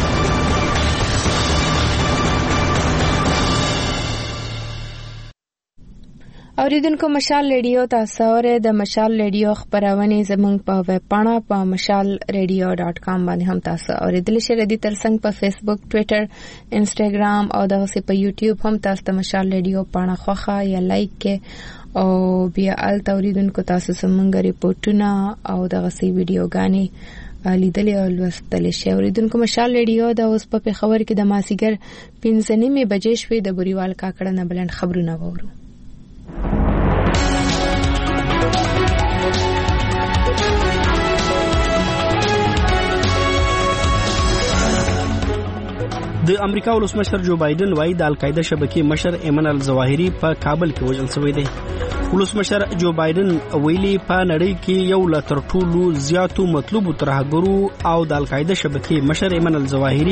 اوریدونکو مشال ریډیو تاسو اوره د مشال ریډیو خبرونه زموږ په ویب پاڼه په mashalradio.com باندې هم تاسو اوریدل شئ. ردی ترڅنګ په فیسبوک، ټوئیټر، انسټاګرام او دغه په یوټیوب هم تاسو د مشال ریډیو پاڼه خوښه یا لایک کې او بیا ال توریدونکو تاسو سمونګ ریپورتونه او دغه سی ویډیوګانې لیدلې او لوستلې شي. اوریدونکو مشال ریډیو دا اوس په خبر کې د ماسیګر 5:30 بجې شوې د بوريوال کاکړه نه بلند خبرونه وورو. د امریکا ولسمشر جو بایدن وايي د القاعده شبکې مشر ایمن الظواهری په کابل کې وژل شوی دی. ولسمشر جو بایدن ویلي په نړۍ کې یو لا تر ټولو زیاتو مطلوبو ترهګرو او د القاعده شبکې مشر ایمن الظواهری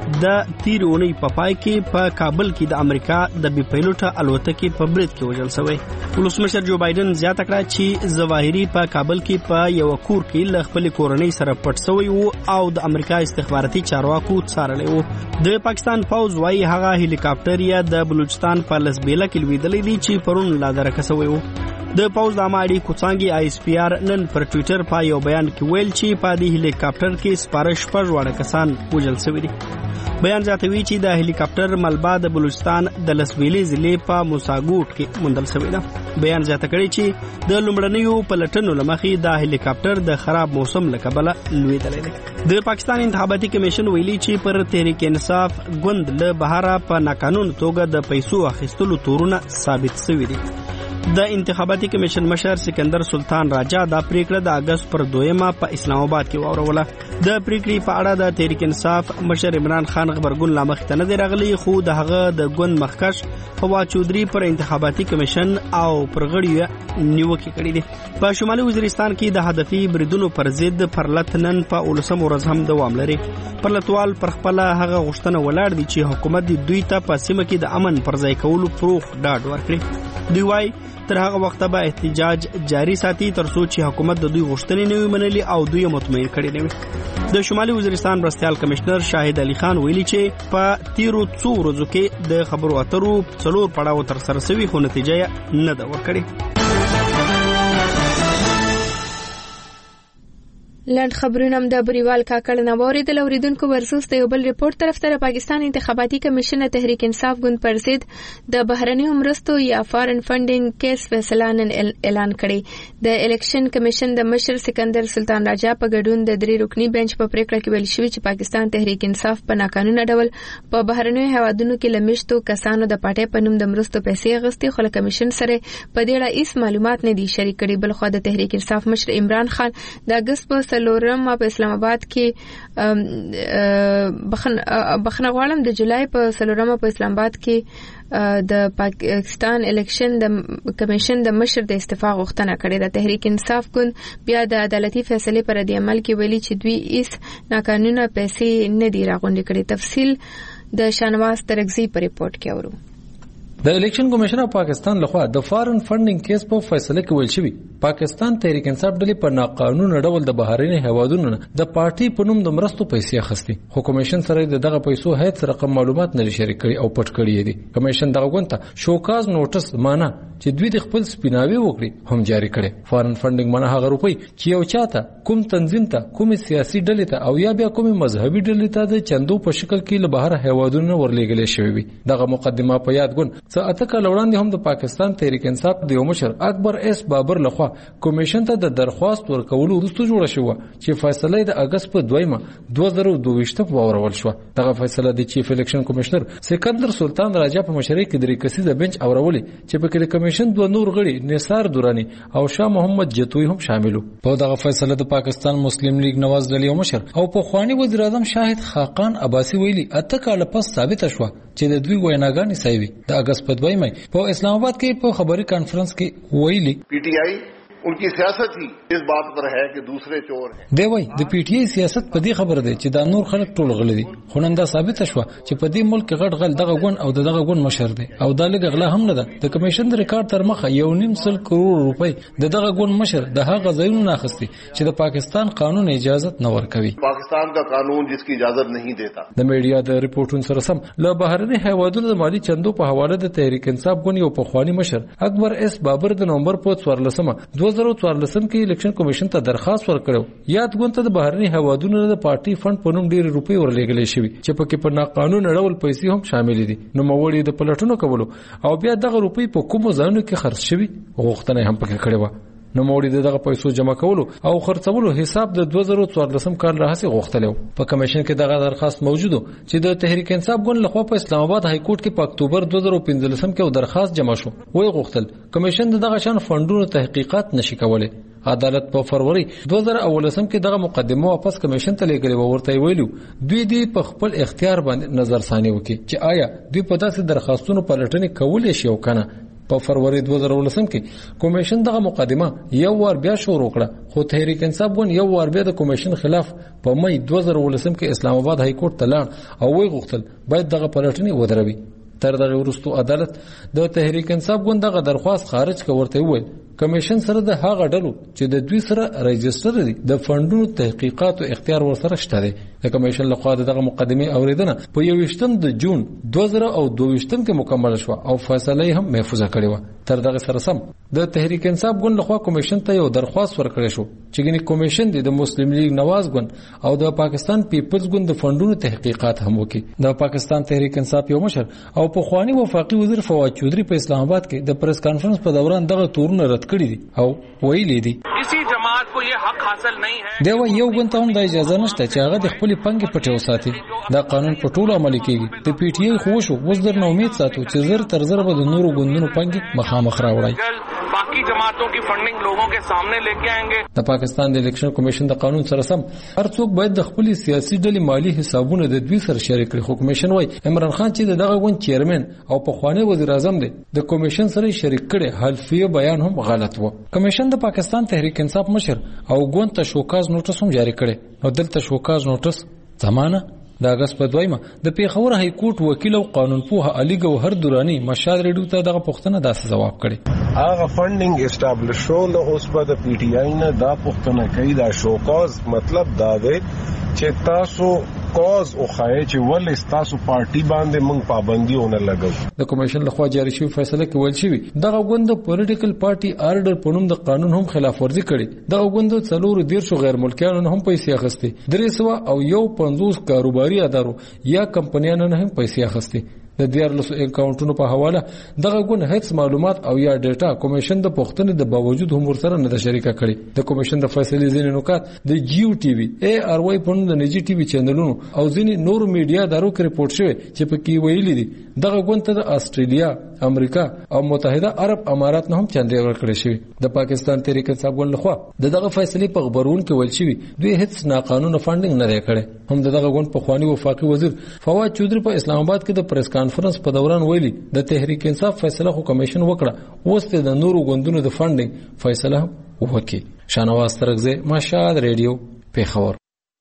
د تیر اونۍ په پای کې په کابل کې د امریکا د بي پایلوټه الوتکې په برید کې وژل شوی. ولسمشر جو بایدن زیاته کړه چې ظواهری په کابل کې په یو کور کې له خپل کورنۍ سره پټ شوی وو او د امریکا استخباراتي چارواکو څارلی وو. د پاکستان فوز وايي هغه هلیکاپټر یا د بلوچستان په لسبیله کې لویدلې دي چې پرون لا درکه شوی وو. د پوز د اماړي کوڅانګي ISPR نن پر ټوئیټر په یو بیان کې ویل چې په دې هلیکاپټر کې سپارښت پژوړه کسان وژل شوی دي. بیان ذاتوي چې د هلیکاپټر ملبا د بلوچستان د لسبیلې ضلع په موساګوټ کې موندل شوی ده. بیان ذات کړی چې د لومړنیو پلټنو لمخې د هلیکاپټر د خراب موسم لکبله لویدلې ده. د پاکستان انتخاباتي کمیشن ویلي چې پر تحریک انصاف ګوند له بهاره په ناقانون توګه د پیسو اخیستلو تورونه ثابت شوي دي. د انتخاباتي کمیشن مشر سکندر سلطان راجا دا پریکړه د اگست پر 2 په اسلام آباد کې واوروله. د پریکړې په اړه د تحریک انصاف مشر عمران خان خبرګون لا مخته نه دی راغلی، خو د هغه د ګوند مخکش فواد چودري پر انتخاباتي کمیشن او پر غړیو نیوکه کړې ده. په شمالي وزیرستان کې د هدفي بریدونو پر ضد پرلط نن په 19 ورځ هم دوام لري. پرلطوال پر خپل هغه غوښتنه ولاړ دي چې حکومت دوی ته په سیمه کې د امن پر ځای کولو پروخ ډاډ ورکړي. دوی وايي تر هغه وخته به احتجاج جاری ساتي تر څو چې حکومت د دوی غوښتنې نه وي منلي او دوی مطمئن کړي نه وي. د شمالي وزیرستان مرستیال کمشنر شاهد علي خان ویلي چې په تیرو څو ورځو کې د خبرو اترو 4 پړاو تر سره شوي خو نتیجه نه ده ورکړې. لاند خبرونه هم د بریوال کاکړ نه واردل. اوریدونکو ورسوس د یو بل ریپورت طرف ته پاکستان انتخاباتي کمیشن تحریک انصاف ګوند پر ضد د بهرنیو مرستو یا فارن فندینګ کیس فیصله نن اعلان کړي. د الیکشن کمیشن د مشر سکندر سلطان راجا په ګډون د 3 رکنی بنچ په پریکړه کې ویل شوی چې پاکستان تحریک انصاف په ناقانونه ډول په بهرنیو هیوادونو کې لمشتو کسانو د پټه په نوم د مرستو پیسې غوښتي، خو کمیشن سره په دې اړه هیڅ معلومات نه دي شریک کړي. بل خو د تحریک انصاف مشر عمران خان د اگست په سلورم په اسلام آباد کې بخنه غواړم د جولای په سلورم په اسلام آباد کې د پاکستان الیکشن د کمیشن د مشر د استعفا غوښتنه کړې ده. تحریک انصاف ګوند بیا د عدالتي فیصله پر د عمل کې ویلي چې دوی هیڅ ناقانونه پیسې نه دي راغونډې کړې. تفصیل د شانواز ترغزی په ریپورت کې اورو. د الیکشن کمیشن اف پاکستان لخوا د فارن فندینګ کیس په فیصله کې ویل شوی پاکستان تحریک انصاف ډلې په ناقانونه ډول د بهرني هیوادونو د پارټي په نوم د مرستو پیسې اخیستي، خو کمیشن سره دغه پیسو هیڅ رقم معلومات نه شریک کړي او پټ کړي دي. کمیشن دغه غونډه ته شوکاز نوټس معنا چې دوی د خپل سپیناوي وکړي هم جاری کړي. فارن فندینګ معنا هغه روپی چې یو چاته کوم تنظیم ته کوم سیاسي ډلې ته او یا بیا کوم مذهبي ډلې ته د چندو په شکل کې له بهر هیوادونو ورلېږل شوی وي. دغه مقدمه په یاد ګون څه اته کال وړاندې هم د پاکستان تحریک انصاف د یو مشر اکبر اس بابر لخوا کمیشن ته د درخواست ورکولو وروسته جوړه شو چې فیصله د اگست په 2 2022 واورول شو. دغه فیصله د چیف الیکشن کمشنر سکندر سلطان راجا په مشرۍ کې د ریکسي بنچ اورولې چې په کې کمیشن دوه نور غړي نثار دورانی او شاه محمد جتوی هم شاملو. په دغه فیصله د پاکستان مسلم لیگ نواز ډلې مشر او په خوانی وزیر اعظم شاهد خاقان عباسی ویلي اته کال پس ثابت شو چې د دوی ویناګانې صحیح وي. د اگست په 2 په اسلام آباد کې په خبري کانفرنس کې ویلي PTI उनकी सियासत ही इस बात पर है कि दूसरे चोर हैं. دی وای د پی ټی آی سیاست په دې خبره دی چې دا نور خلک ټول غلي دي، خو نن دا ثابت شو چې په دې ملک غټ غل دغه ګون او دغه ګون مشر دی او دا لږ غلا هم نه ده. د کمیشن د ریکارډ تر مخه 1.5 کروڑ روپۍ دغه ګون مشر د هغه ځایونو نه اخستي چې د پاکستان قانون اجازه نه ورکوي. پاکستان کا قانون جسकी اجازت नहीं देता. د میډیا د ریپورتونو سره سم له بهرني هیوادونو د مالی چندو په حواله د تحریک انصاف ګون یو پخوانی مشر اکبر اس بابر د نومبر په 14 2014 کې الیکشن کمیشن ته درخواست ورکړو یاد ګوند ته د بهرني هوادونو د پارټي فند په نوم ډېر روپۍ ورلېږلې شوې چې پکې په ناقانونه ډول پیسې هم شامل دي. نو موړي د پلټونو کولو او بیا دغه روپۍ په کومو ځایونو کې خرڅ شوي غوښتنه هم پکې کړې و. نو موړي دغه پیسو جمع کولو او خرڅولو حساب د 2014 کال راهسي غوښتلو. په کمیشن کې دغه درخواست موجود چې د تحریک انصاف ګوند لخوا په اسلام آباد های کورټ کې په اکتوبر 2015 کې درخواست جمع شو. وی غوښتل کمیشن دغه شان فندونو تحقیقات نشي کولای. عدالت په فروری 2018 کې دغه مقدمه واپس کمیشن ته لګړې و. ورته ویلو دوی په خپل اختیار باندې نظر ثاني وکړي چې آیا دوی په داسې درخواستونو پلټنې کولای شي او کنه. په فروری 2018 کې کمیشن دغه مقدمه یو ور بیا شروع کړه خو تحریک انصاف ګوند یو ور بیا د کمیشن خلاف په مې 2018 کې اسلام آباد های کورټ ته لاړ او وی غوښتل باید دغه پلټنې ودروي. تر دغه وروسته عدالت د تحریک انصاف ګوند دغه درخواست خارج کړ. ورته ویل کمیشن سره د هغه ډلو چې د دوی سره رجستر دي د فندونو تحقیقات او اختیار ورسره شته دي. د کمیشن لخوا دغه مقدمه اوریدنه په 21 جون 2022 کې مکمل شو او فیصله هم محفوظه کړې و. تر دغه سره سم د تحریک انصاف ګوند لخوا کمیشن ته یو درخواست ورکړی شو چې ګنې کمیشن د مسلم لیگ نواز ګوند او د پاکستان پیپلز ګوند د فندونو تحقیقات هم وکړي. د پاکستان تحریک انصاف یو مشر او په خوانی وفاقي وزیر فواد چودھری په اسلام آباد کې د پریس کانفرنس په دوران دغه تورونه رد کړی دي او ویلي دي کسی جماعت کو یہ حق حاصل نہیں ہے. دا یو ګوند ته هم د اجازه نشته چې هغه د خپل پنګ پټو ساتي. دا قانون په ټولو عملي کیږي. د پی ټی ای خو شو اوس درنه امید ساتو چې زر تر زر به د نورو ګوندونو پنګ مخامخ راوړي. باقی جماعتوں کی فنڈنگ لوگوں کے سامنے لے کے آئیں گے. د پاکستان د الیکشن کمیشن د قانون سره سم هر څوک باید د خپل سیاسي ډلې مالی حسابونه د دوی سره شریک کړي. خو کمیشن وايي عمران خان چې دغه ګوند چیرمن او په خوانی وزیر اعظم دی د کمیشن سره شریک کړي حلفیه بیان هم غلط و. کمیشن د پاکستان تحریک انصاف مشر او ګوند ته شوکاز نوټس هم جاری کړي. نو دلته شوکاز نوټس زمانه د اگست په 2 د پیښور های کورټ وکیل او قانونپوه علي ګوهر دورانی مشال ریډیو ته دغه پوښتنه داسې جواب کړي. هغه فندینګ اسټابلیش شول اوس په د پی ټی آی نه دا پوښتنه کوي دا شوکاز مطلب دا دی چې تاسو کاز او خای چې ول تاسو پارټي باندې موږ پابندیونه لګو. د کمیشن لخوا جاری شوی فیصله کې ویل شوی دغه ګوند پولیټیکل پارټي آرډر په نوم د قانون هم خلاف ورزي کړي. دغه ګوند څلور ډیر غیر ملکیانو هم پیسې اخیستي. 350 کاروباري ادارو یا کمپنیانو هم پیسې اخیستي. د 14 اکاونټونو په حواله دغه ګوند هیڅ معلومات او یا ډیټا کمیشن د پوښتنې د باوجود هم ورسره نه شریک کړي. د کمیشن د فیصلې ځینې نکات د جیو ټي وي اي ار واي په نوم د نجی ټي وي چینلونو او ځینې نور میډیا دارو کې رپورټ شوی چې په کې ویلي دي دغه ګوند ته د استرالیا، امریکا او متحده عرب امارات نه هم چندې ورکړې شوی. د پاکستان تحریک انصاف ګوند لخوا دغه فیصلې په خبرون کې ویل شوی دوی هیڅ ناقانونه فندینګ نه کړي. هم دغه ګوند په خواني وفاقي وزیر فواد چودھری په اسلام آباد کې د پریس کانفرنس په دوران ویلي د تحریک انصاف فیصله خو کمیشن وکړه اوس د نورو ګوندونو د فندینګ فیصله وکړي. شانواز ترغزه مشال ریډیو پیښور.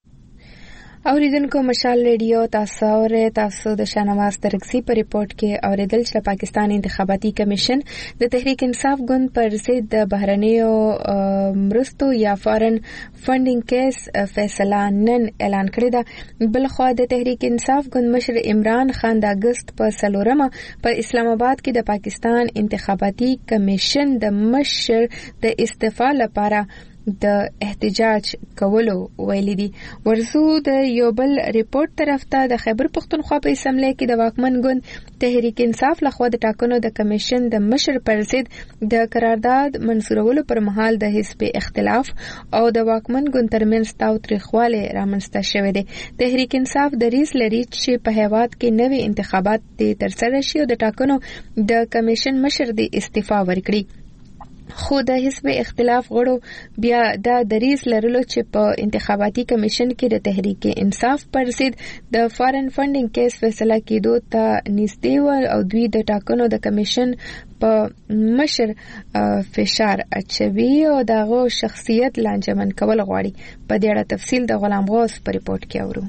اوریدونکو مشال ریډیو تاسو د شانواز ترغزي په ریپورت کې اوریدل چې پاکستان انتخاباتي کمیشن د تحریک انصاف ګوند پر ضد د بهرنیو مرستو یا فارن فندینګ کیس فیصله نن اعلان کړی ده. بلخوا د تحریک انصاف ګوند مشر عمران خان د اگست په 4 په اسلام آباد کې د پاکستان انتخاباتي کمیشن د مشر د استعفا لپاره د احتجاج کولو ویلي دي. ورسو د یو بل ریپورت طرف ته د خیبر پښتونخوا په اسمبلی کې د واکمن ګوند تحریک انصاف لخوا د ټاکنو د کمیشن د مشر پر ضد د قرارداد منسوړولو پر مهال د حزب اختلاف او د واکمن ګوند ترمنځ تاوتریخوالی رامنځته شوی دی. تحریک انصاف دریځ لري چې په هیواد کې نوي انتخابات ترسره شي او د ټاکنو د کمیشن مشر د استعفا ورکړي. خو د حزب اختلاف غړو بیا دا دریځ لرلو چې په انتخاباتي کمیشن کې د تحریک انصاف پر ضد د فارن فندینګ کیس فیصله کېدو ته نږدې و او دوی د ټاکنو د کمیشن په مشر فشار اچوي او دغه شخصیت لانجمن کول غواړي. په دې اړه تفصیل د غلام غوث په ریپورت کې اورو.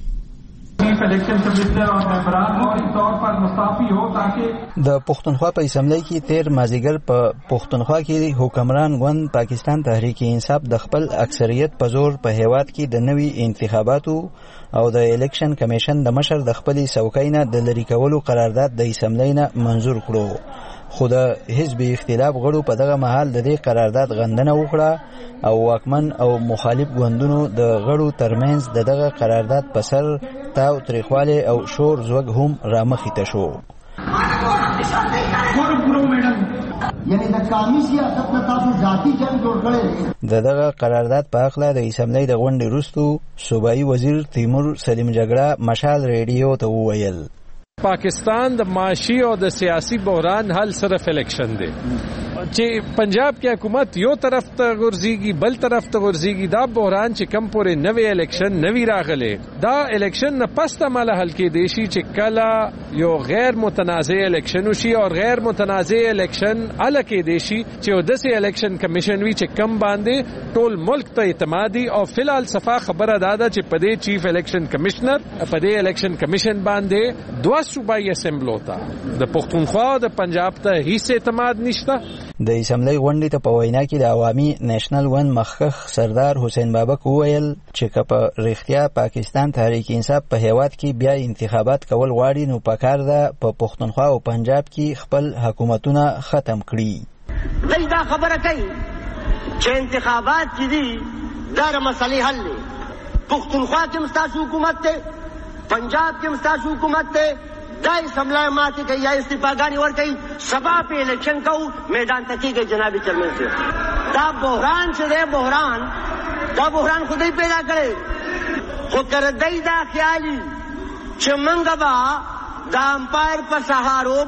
د پښتونخوا په اسمبلی کې تیر مازیګر په پښتونخوا کې حکمران ګوند پاکستان تحریک انصاف د خپل اکثریت په زور په هیواد کې د نوي انتخاباتو او د الیکشن کمیشن د مشر د خپل څوکۍ نه د لری کولو قرارداد د اسمبلی نه منظور کړو. خو د حزب اختلاف غړو په دغه مهال د دې قرارداد غندنه وکړه او واکمن او مخالف ګوندونو د غړو ترمنځ د دغه قرارداد په سر تاو تریخواله او شور زوګ هم رامخې ته شو. یعنی د قومي سیاست نه تاسو ذاتي جنگ جوړ کړی. دغه قرارداد په اخلا د اسمبلی د غونډې وروسته صوبایي وزیر تیمور سلیم جګړه مشال ریډیو ته وویل پاکستان د معاشي او د سیاسي بحران حل صرف الیکشن دی چې پنجاب کې حکومت یو طرف ته غورځيږي بل طرف ته غورځيږي. دا بحران چې کم پورې نوې الیکشن نوې راغله دا الیکشن نه پسته مال حل کې دی شي چې کله یو غیر متنازع الیکشن وشي او غیر متنازع الیکشن الکه دی شي چې د سي الیکشن کمیشن وی چې کم باندې ټول ملک ته اعتمادي او فلال صفه خبره داده چې پدې چیف الیکشن کمشنر پدې الیکشن کمیشن باندې دوه صوبایي اسمبلی وتا د پښتونخوا او د پنجاب ته هیڅ اعتماد نشته. د اسمبلی غونډې ته په وینا کې د عوامي نېشنل ون مخخ سردار حسین بابک وویل چې که په رښتیا پاکستان تحریک انصاف په هیواد کې بیا انتخابات کول غواړي نو پکار ده په پښتونخوا او پنجاب کې خپل حکومتونه ختم کړي. دوی دا خبره کوي چې انتخابات چې دي دا مسلې حل دي. پښتونخوا کې مستاسو حکومت ته پنجاب کې مستاسو حکومت ته دای سملای ماته کوي یا استفاګانی ور کوي سبا په الیکشن کو میدان تکی کې جناب چیئرمین سے دا بحران چې دی بحران خودی پیدا کړي خو تر دای دا خیالي چې منګه با د امپایر په سهارو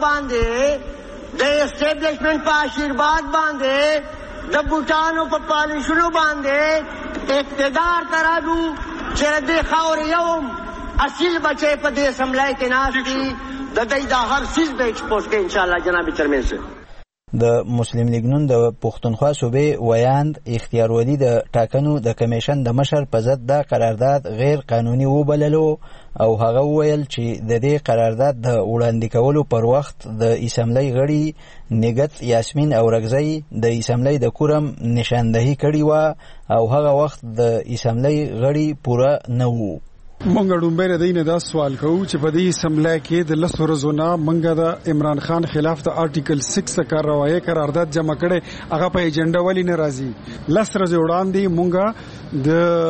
باندې د اسټابلیشمنت په آشیرباد باندې د بوټانو په پالیشونو باندې اقتدار ترادو چې د خاور یوم اصل بچے په دې اسمبلی کې ناس دي د دې د هر چیز به ایکسپوز کې ان شاء الله جناب چیئرمین سے. د مسلم لیگ نون د پښتونخوا صوبې ویاند اختیار ودی د ټاکنو د کمیشن د مشر په ضد د قرارداد غیر قانوني وبللو او هغه ویل چې د دې قرارداد د وړاندې کولو پر وخت د اسمبلی غړي نګت یاسمین اورګزی د اسمبلی د کورم نشاندهی کړی و او هغه وخت د اسمبلی غړي پوره نه وو. مونږ ډومبه دینه دا سوال کوو چې په دې اسمبلی کې د لس ورځو نه مونږ د عمران خان خلاف د آرټیکل 6 کاروایی قرارداد جمع کړي هغه په ایجنډا ولی نه راځي. لس ورځې وړاندې مونږ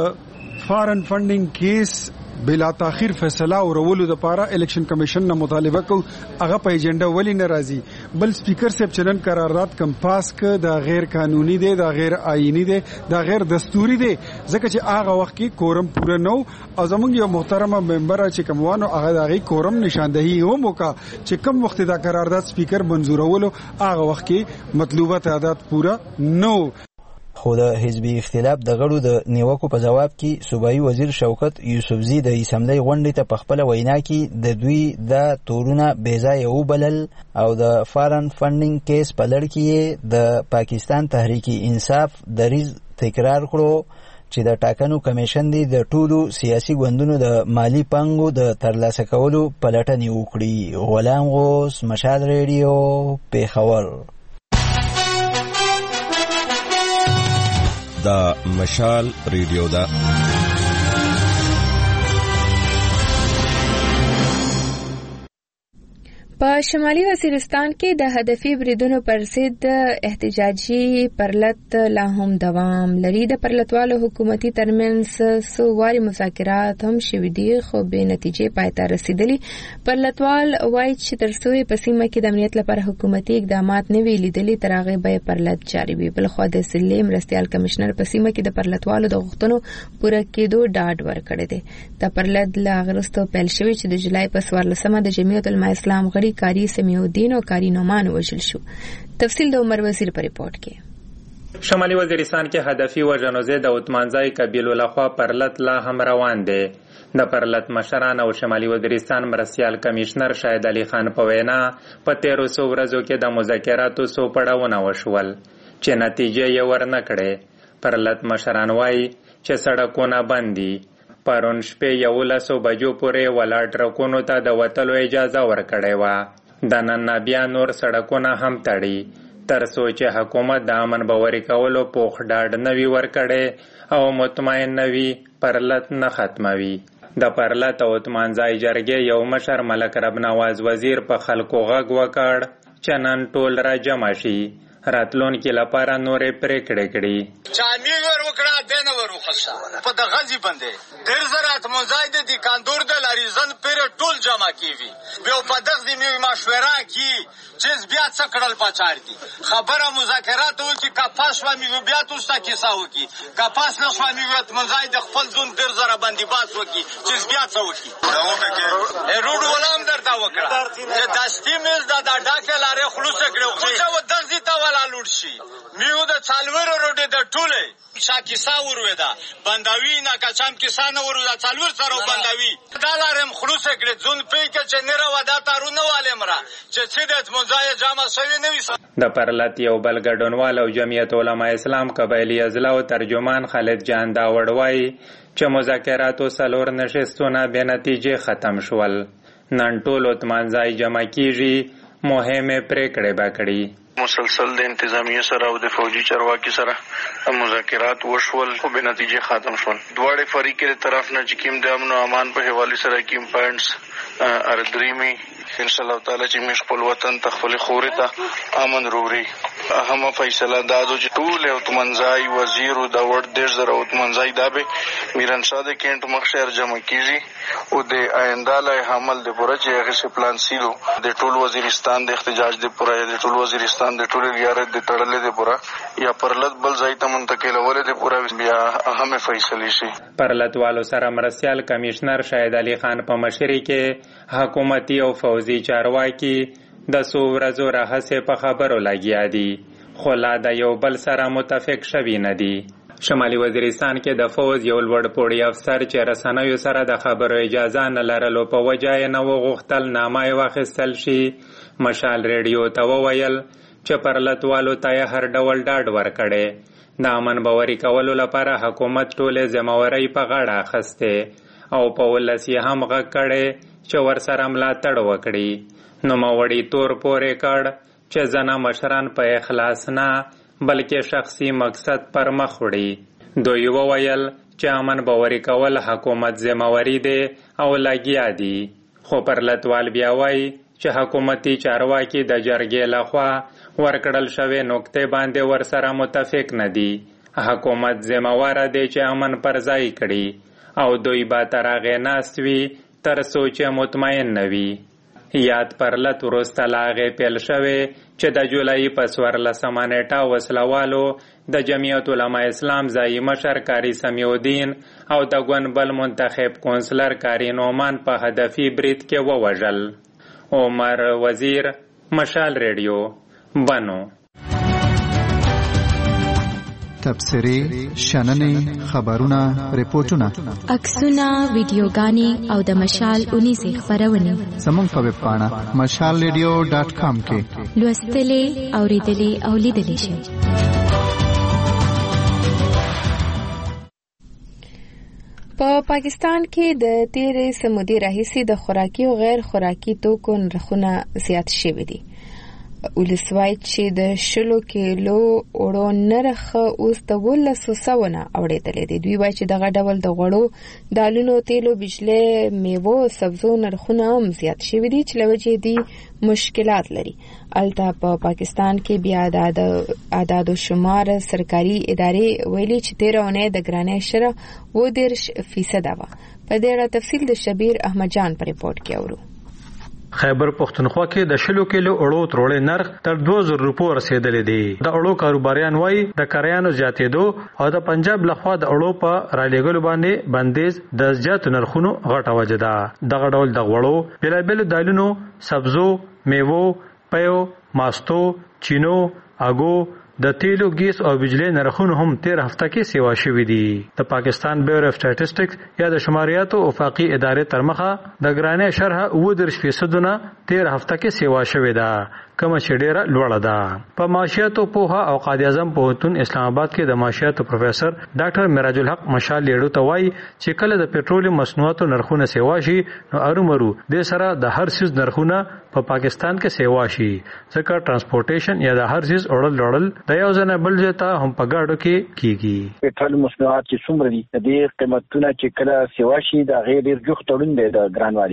د فارن فندینګ کیس بلا تاخير فیصله اورولو د پاره الیکشن کمیشن نه مطالبه کو هغه په ایجنډا ولی نه راځي. بل سپیکر صاحب چنن قرارداد کم پاس ک دا غیر قانوني دی دا غیر آئینی دی دا غیر دستوري دی ځکه چې هغه وخت کې کورم پوره نو او زمونږ یو محترمه ممبر چې کوموانو هغه دغه کورم نشاندهی هم وکا چې کم وخت دا قرارداد سپیکر منزورولو هغه وخت کې مطلوبه تعداد پوره نو. خو د حزبي اختلاف د غړو د نیوکو په جواب کې صوبایي وزیر شوکت یوسفزي د اسمبلی غونډې ته په خپل وینا کې د دوی د تورونه بیځای وبلل او د فارن فندینګ کیس په لړ کې د پاکستان تحریک انصاف دریز تکرار کړو چې د ټاکنو کمیشن دی د ټولو سیاسي ګوندونو د مالی پانګو د ترلاسه کولو پلټنې وکړي. غلام غوث مشال ریډیو پیښور. دا مشال ریډیو دا په شمالي وزیرستان کې د هدفي بریدونو پر ضد احتجاجي پرلط لا هم دوام لري. د پرلطوالو حکومتي ترمنځ څو واري مذاکرات هم شوي دي خو بې نتیجې پای ته رسیدلي. پرلطوال وایي چې تر څو په سیمه کې د امنیت لپاره حکومتي اقدامات نه وي لیدلي تر هغې به پرلط جاري وي. بلخوا د ضلعي مرستیال کمشنر په سیمه کې د پرلطوالو د غوښتنو پوره کېدو ډاډ ورکړی دی. د پرلط له هغه وروسته پیل شوی چې د جولای په 14 د جمعیت العلماء اسلام غړي کاری سمیع الدین او کاری نومان وژل شو. تفصیل د عمر وزیر په ریپورت کې. شمالي وزیرستان کې هدفي وژنو ضد د عثمانزای قبیلو لخوا پرلط لا هم روان دی. د پرلط مشران او شمالي وزیرستان مرستیال کمشنر شاهد علي خان په وینا په 1300 ورځو کې د مذاکراتو څو پړاوونه وشول چې نتیجه یې ورنه کړې. پرلط مشران وایي چې سړکونه بند دي. پرون شپې 11 بجو پورې ولاړ ټرکونو ته د وتلو اجازه ورکړې وه. د نن بیا نور سړکونه هم تړي تر څو چې حکومت د امن باوري کولو پوخ ډاډ نه وي ورکړی او مطمئن نه وي پرلط نه ختموي. د پرلط او عثمانزای جرګې یو مشر ملک رب نواز وزیر په خلکو غږ وکړ چې نن ټول را جمع شي راتلونکي لپاره نورې پریکړې کړي. چامي ور وکړه دنه ور وخښه په د غزي باندې ډېر زرات مزاید دي کاندور د لریزن پر ټول جمع کیوي به په دغه می مشوره کی چې بیا څه کړل پچار دي خبره مذاکرات وکي کپاس و می بیا تاسو کیسه وکي کپاس نو و می وت مزاید خپل ځون ډېر زره باندې باس وکي چې بیا څه وکي روډ ولام درته وکړه چې داستی مز د ډاکه لارې خلوص کړو خو و دغه تا ولا لوټ شي میو د څالور روډ د ټوله شاکی ساور ودا بنداوی نه کچام کسان ورو څالور سره بنداوی دا لارم خلوص کړي ځون پې کې چې نره ودا تارونه والے مرا چې سیدت مزای جامع شوی نه وي. د پرلط یو بل ګډونوال او جمعیت علماء اسلام قبایلی اضلاع او ترجمان خالد جان دا وړوي چې مذاکراتو سلور نشستونه به نتیجه ختم شول. نن ټول اتمانځای جمع کیږي مهمه پریکړې وکړي. مسلسل د انتظامیه سره او د فوجي چارواکي سره مذاکرات وشول خو به نتیجه ختم شول. دواړه فریقې طرف نه چې کوم د امن او امان په حواله سره کوم پوینټس اردریمي ان شاء الله تعالی چې موږ خپل وطن ته خپل خوري ته امن وروړي. اهمه فیصله دا ده چې ټول اتمنځای وزیر او د ورډ دیش زره اتمنځای دا به میران شاه کینټ مخشر جمع کیږي او د آینده لای حمل د پوره چې هغه پلان سیلو د ټول وزیرستان د احتجاج د پوره د ټول وزیرستان د ټول ریاست د تړلې د پوره یا پرلط بل ځای ته منتقل ول د پوره بیا اهمه فیصله شي. پرلط والو سره مرستيال کمشنر شاهد علي خان په مشرۍ کې حکومتي او فوزي چارواکي د څو ورځو راهسې په خبرو لګیا دي خو لا د یو بل سره متفق شوي نه دي. شمالي وزیرستان کې د فوز یو لوړ پوړی افسر چې رسنیو سره د خبرو اجازه نه لرلو په وجه یې نه وغوښتل نامه یې واخیستل شي. مشال ریډیو ته وویل چې پرلط والو ته هر ډول ډاډ ورکړی د امن باوري کولو لپاره حکومت ټولې ذمہوارۍ په غاړه اخیستې او په ولس یې هم غږ کړی چې ورسره ملاتړ وکړي. نوموړي تور پورې کړ چې ځنه مشران په اخلاص نه بلکې شخصي مقصد پر مخ وړي. دوی وویل چې امن باوري کول حکومت ذمہواري دی او لګیا دي. خو پرلطوال بیا وایي چې حکومتي چارواکي د جرګې لخوا ورکړل شوې نقطې باندې ورسره متفق نه دي. حکومت ذمہوار دی چې امن پر ځای کړي او دوی به تر هغې ناست وي تر څو چې مطمئن نه وي. یاد پرلط وروسته له هغې پیل شوې چې د جولای په 14 نیټه وسلوالو د جمعیت علماء اسلام ځایي مشر کاری سمیع الدین او د ګوند منتخب کونسلر کاری نومان په هدفي برید کې ووژل. عمر وزیر، مشال ریډیو، بنو. تبصرې، شننې، خبرونه، ریپورتونه، عکسونه، ویډیوګانې او د مشال 19 خبرونه زموږ په ویب پاڼه mashalradio.com کې لوستلې، اوریدلې او لیدلې شئ. په پاکستان کې د تیرې سمودي راهیسې د خوراکي او غیر خوراکي توکو نرخونه زیات شوي دي. ولسوای چې د 10 کیلو اوړو نرخ اوس د 1200 نه اوریدلې دي. دوی وایي چې دغه ډول د غوړو، دالونو، تیلو، بجلی، میوو، سبزو نرخونه هم زیات شوي دي چې له وجې دي مشکلات لري. الته په پاکستان کې بیا د اعداد و شمار سرکاري ادارې ویلي چې 13 اونۍ د ګرانۍ شرح 10% وه. په دې اړه تفصیل د شبیر احمد جان په ریپورت کې اورو. خیبر پختونخوا کې د 10 کیلو اوړو تروړې نرخ تر 2000 روپو رسیدلې دي. د اوړو کاروباریان وایي د کریانو زیاتېدو او د پنجاب لخوا د اوړو په رالېږلو باندې بندیز د زیاتو نرخونو غټه وجه ده. دغه ډول د غوړو، بېلابېلو دالونو، سبزو، میوو، پیو، ماستو، چینو، اګو، د تیلو، ګیس او بجلی نرخونه هم 13 هفته کې سیوا شوي دي. د پاکستان بیورو اف سټاتسټکس یا د شماریاتو افاقي ادارې تر مخه د ګرانۍ شرح 10% نه 13 هفته کې سیوا شوې ده، کومه چې ډیره لوړه ده. په معاشیاتو پوهه او قائد اعظم پوهنتون اسلام آباد کې د معاشیاتو پروفیسور ډاکټر معراج الحق مشال لیډو ته وایي چې کله د پېټرول مصنوعاتو نرخونه سیوا شي نو ارومرو د سره د هر سیز نرخونه په پاکستان کې سیوا شي، ځکه ترانسپورټیشن یا د هر سیز اورل د یو ځای بل ځای ته هم په ګاډو کې کیږي. پېټرول مصنوعات چې څومره دي د دې قیمتونه چې کله سیوا شي د غیر ډیر جوخت تړون دی د ګرانوالي سره.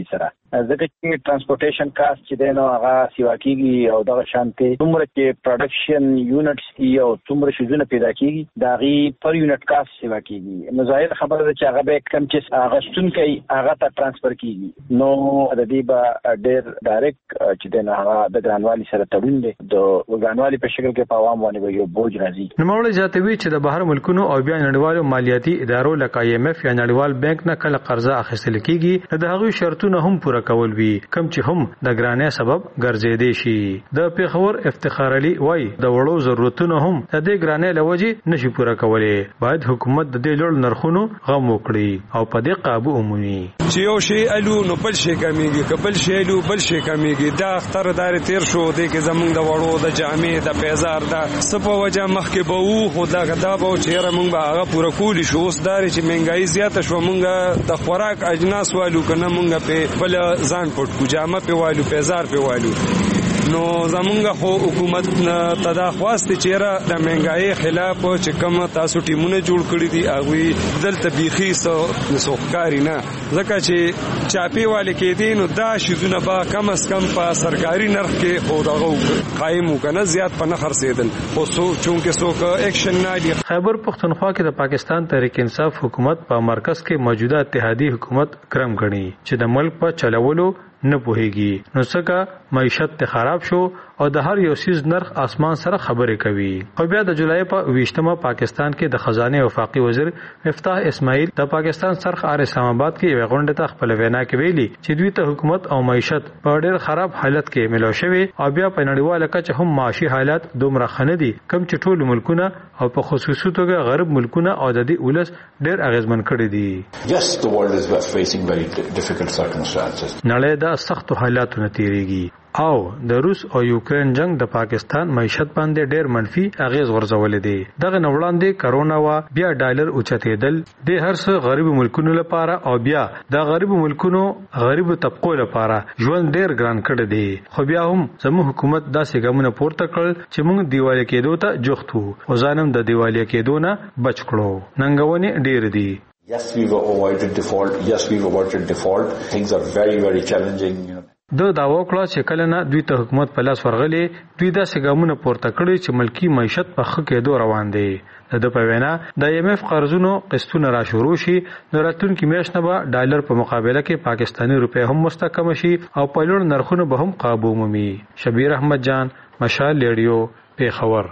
ځکه چې ترانسپورټیشن کاست چې دی نو هغه سیوا کیږي او دغه شانتي څومره چې پروډکشن یونټس دي او څومره شیزونه پیدا کیږي دا غي پر یونټ کاست سیوا کیږي نو ظاهر خبره ده چې هغه به کم چې هغه شتون کوي هغه ته ترانسفر کیږي نو د دې به ډېر ډایرکټ چې دی نو هغه د ګرانوالي سره تړون دی د ګرانوالي په شکل کې په عوام باندې یو بوج راځي. نوموړی زیاتوي چې د بهر ملکونو او بیا نړیوالو مالیاتي ادارو لکه IMF یا نړیوال بانک نه کله قرضه اخیستل کیږي د هغوی شرطونه هم پوره کول وي کم چې هم د ګرانۍ سبب ګرځېدي شي. د پیښور افتخار علي وای د وړو ضرورتونو هم د دې ګرانۍ لوجې نشي پوره کولای. باید حکومت د دې لوړ نرخونو غم وکړي او په دې قابو ومومي. چې یو شی الو نو بل شي کمیږي کبل شی الو بل شي کمیږي. دا اختر دار تیر شو د کې زمونږ د وړو د جامې د پیزار د سپو وجه مخکې به وو خو دا غدا به چیرې مونږ به هغه پوره کولی شو. اوس دار چې مهنګای زیاته شو مونږ د خوراک اجناس والو کنه مونږ په بل ځان پټ کو جامه په والو پیزار په والو نو زمونږ خو حکومت تدا خواست چیرې د مهنګای خلاف چې کوم تاسو ټیمونه جوړ کړی دي هغه دلته بيخي سوخکاری نه ځکه چې چاپی والے کې دي نو دا شیزونه با کم از کم په سرکاري نرخ کې خو دغه قائم وکنه زیات په نخر سیدل خو چونکه څوک اکشن نه دی. خیبر پختونخوا کې د پاکستان تحریک انصاف حکومت په مرکز کې موجوده اتحادی حکومت کرم غني چې د ملک په چلولو نه پوهیږي نو څنګه معیشت ته خراب شو او د هر یو سیز نرخ اسمان سره خبرې کوي. خو بیا د جولای په 20مه پاکستان کې د خزانه وفاقي وزیر مفتاح اسماعیل د پاکستان سرخ اسلام آباد کې یو غونډه ته خپل وینا کې ویلي چې دوی ته حکومت او معیشت په ډېر خراب حالت کې ملو شوی او بیا په نړیواله کچه هم معاشي حالات دومره خنه دي کم چې ټول ملکونه او په خصوصي توګه غرب ملکونه او د دې ولس ډېر اغیزمن کړي دي. Yes, the world is facing very difficult circumstances. نړۍ دا سخت حالاتونه تیریږي او د روس او یوکرين جنگ د پاکستان معیشت باندې ډېر منفي اغیز ورزولې دي. دغه نوړاندې کرونا وا بیا ډالر اوچتېدل د هر څه غریب ملکونو لپاره او بیا د غریب ملکونو غریب طبقو لپاره ژوند ډېر ګران کړی دی. خو بیا هم زموږ حکومت داسې ګامونه پورته کړل چې موږ دیوالیه کېدو ته جوخت وو او ځانم د دیوالیه کېدو نه بچ کړو. ننګونې ډېر دي. Yes, we've avoided default. Yes, we've avoided default. Things are very, very challenging. د داوا کړه چې کله نه دوی ته حکومت په لاس ورغلي دوی داسې ګامونه پورته کړي چې ملکی معیشت په ښه کېدو روان دی. د په وینا د IMF قرضونو قسطونه را شروع شي نو راتلونکي میاشت نه به ډالر په مقابله کې پاکستاني روپۍ هم مستحکم شي او په لوړ نرخونو به هم قابو مومي. شبیر احمد جان، مشال ریډیو، پیښور.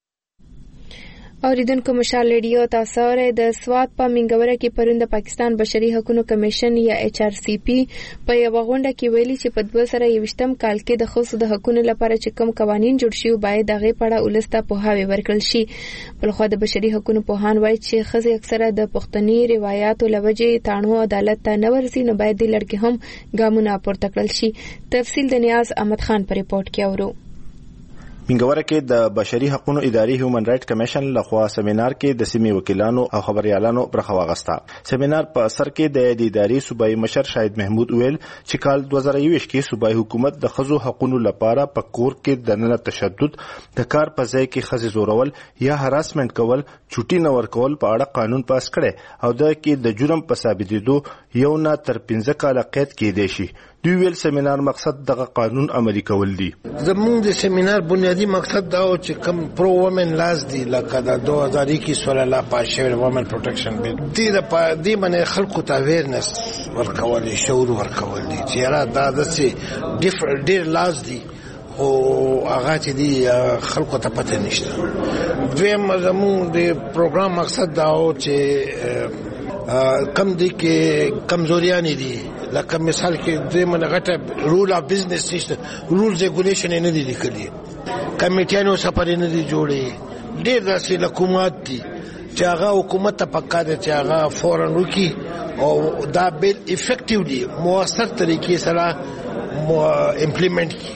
اوریدونکو مشال ریډیو تاسو اورئ. د سوات په منګوره کې پرون د پاکستان بشري حقوقو کمیشن یا HRCP په یو غونډه کې ویلي چې په 2023م کال کې د خصوصي د حقوقو لپاره چې کوم قوانين جوړ شي باید دغه پړه ولسته پوهاوی ورکړل شي. بلخو د بشري حقوقو پوهان وایي چې خزي اکثره د پښتني روایتو لوجې تانو عدالت ته نه ورسي نو باید د لړکې هم ګامونه پورته کړل شي. تفصیل د نیاز احمد خان په ریپورت کې اورو. منګوره کې د بشري حقوقو اداري هیومن رائټ کمیشن لخوا سیمینار کې د سیمې وکیلانو او خبريالانو برخه واغسته. سیمینار په اثر کې د اداري صوبایي مشر شاهد محمود ویل چې کال 2021 کې صوبایي حکومت د خزو حقوقو لپاره په کور کې د نه تشدد د کار په ځای کې خزي زورول یا هراسمنت کول چوټي نه ورکول په اړه قانون پاس کړي او د کې د جرم په ثابتېدو یو نه تر 15 کاله قید کېدای شي. دوی ویل سیمینار مقصد دغه قانون عملی کول دي. زموږ د سیمینار بنیادی مقصد دا و چې کوم پرو وومن لاز دي لکه د 2021 سره لا پاس شوی وومن پروټیکشن بیل دې باندې خلکو ته اویرنس ورکول شعور ورکول دي چې را دا د ډېر لاز دي او هغه چې دی خلکو ته پته نشته. دویم زموږ د پروګرام مقصد دا و چې کم دي کې کمزوریاں دي لکه مثال کې د منغټه رول اف بزنس نشته رولز ریګولیشن نه دي لیکلي کمیټیانو سفر نه دي جوړي ډېر داسې حکومت دي چې هغه حکومت ته پکا دي چې هغه فورن وکي او دا بیل افیکټیولی مؤثر طریقې سره امپلیمنٹ کی.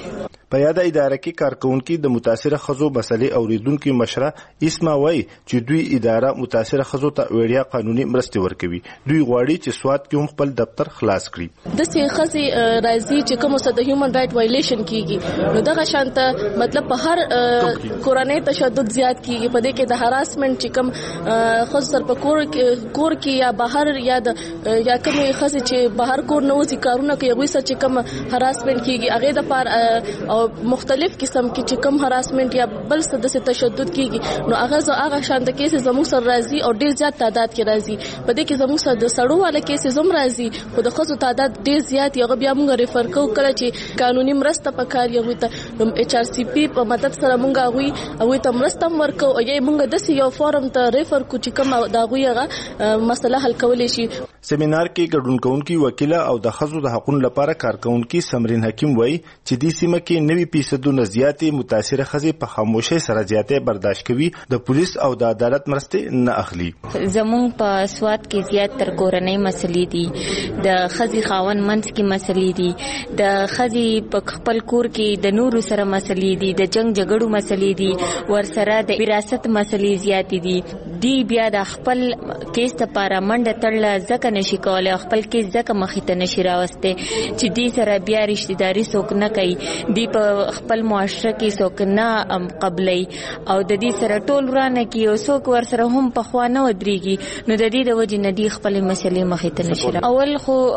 په یاد اداره کې کارکونکو د متاثره خزو مسلې اوریدونکو مشره اسما وای چې دوی اداره متاثره خزو ته وړیا قانوني مرستې ورکوي. دوی غواړي چې سواد کې هم خپل دفتر خلاص کړي. د سي خزي راځي چې کوم څه د هیومن رائټ وایلیشن کیږي نو دغه شانته مطلب په هر کورنۍ تشدد زیات کیږي. په دې کې د هراسمنت چې کوم خزو سر په کور کې یا بهر یا کوم خزي چې بهر کور نه وځي کارونه کوي هغه څه چې کوم هراسمنت کیږي هغه د پار او مختلف قسم کې چې کوم هراسمنت یا بل څه د تشدد کیږي نو هغه شانته کې زموږ سره راځي او ډیر زیات تعداد کې راځي. په دې کې زموږ سره د سړو والا کې زم راځي خو د خزو تعداد ډیر زیات یو بیا موږ ریفر کوو کله چې قانوني مرسته پکار یو ته HRCP په مدد سره موږ هغه ته مرسته ورکو او یې موږ د یو فورم ته ریفر کو چې کوم دا غویغه مسله حل کولای شي. سیمینار کې ګډون کوونکي وکیل او د خزو د حقوقو لپاره کارکونکي سمرین حکیم وایي چې د سیمه کې 90% زیاتې متاثره خزي په خاموشي سره زیاتې برداشت کوي د پولیس او د عدالت مرستې نه اخلي. زموږ په سواد کې زیات تر کورنۍ مسلې دي د خزي خاون منځ کې مسلې دي د خزي په خپل کور کې د نورو سره مسلې دي د جنگ جګړو مسلې دي ورسره د وراثت مسلې زیات دي. دی بیا د خپل کیس لپاره منډه تړل ځکه نشي کولای خپل کیس ځکه مخې ته نشي راوسته چې دی سره بیا رشتہ داری څوک نه کوي دی په خپل معاشره کې څوک نه قبلي او د دې سره ټول ورانه کې او څوک ور سره هم په خوا نه ودرېږي نو د دې د وجې نه دی خپل مسلې مخې ته نشي. اول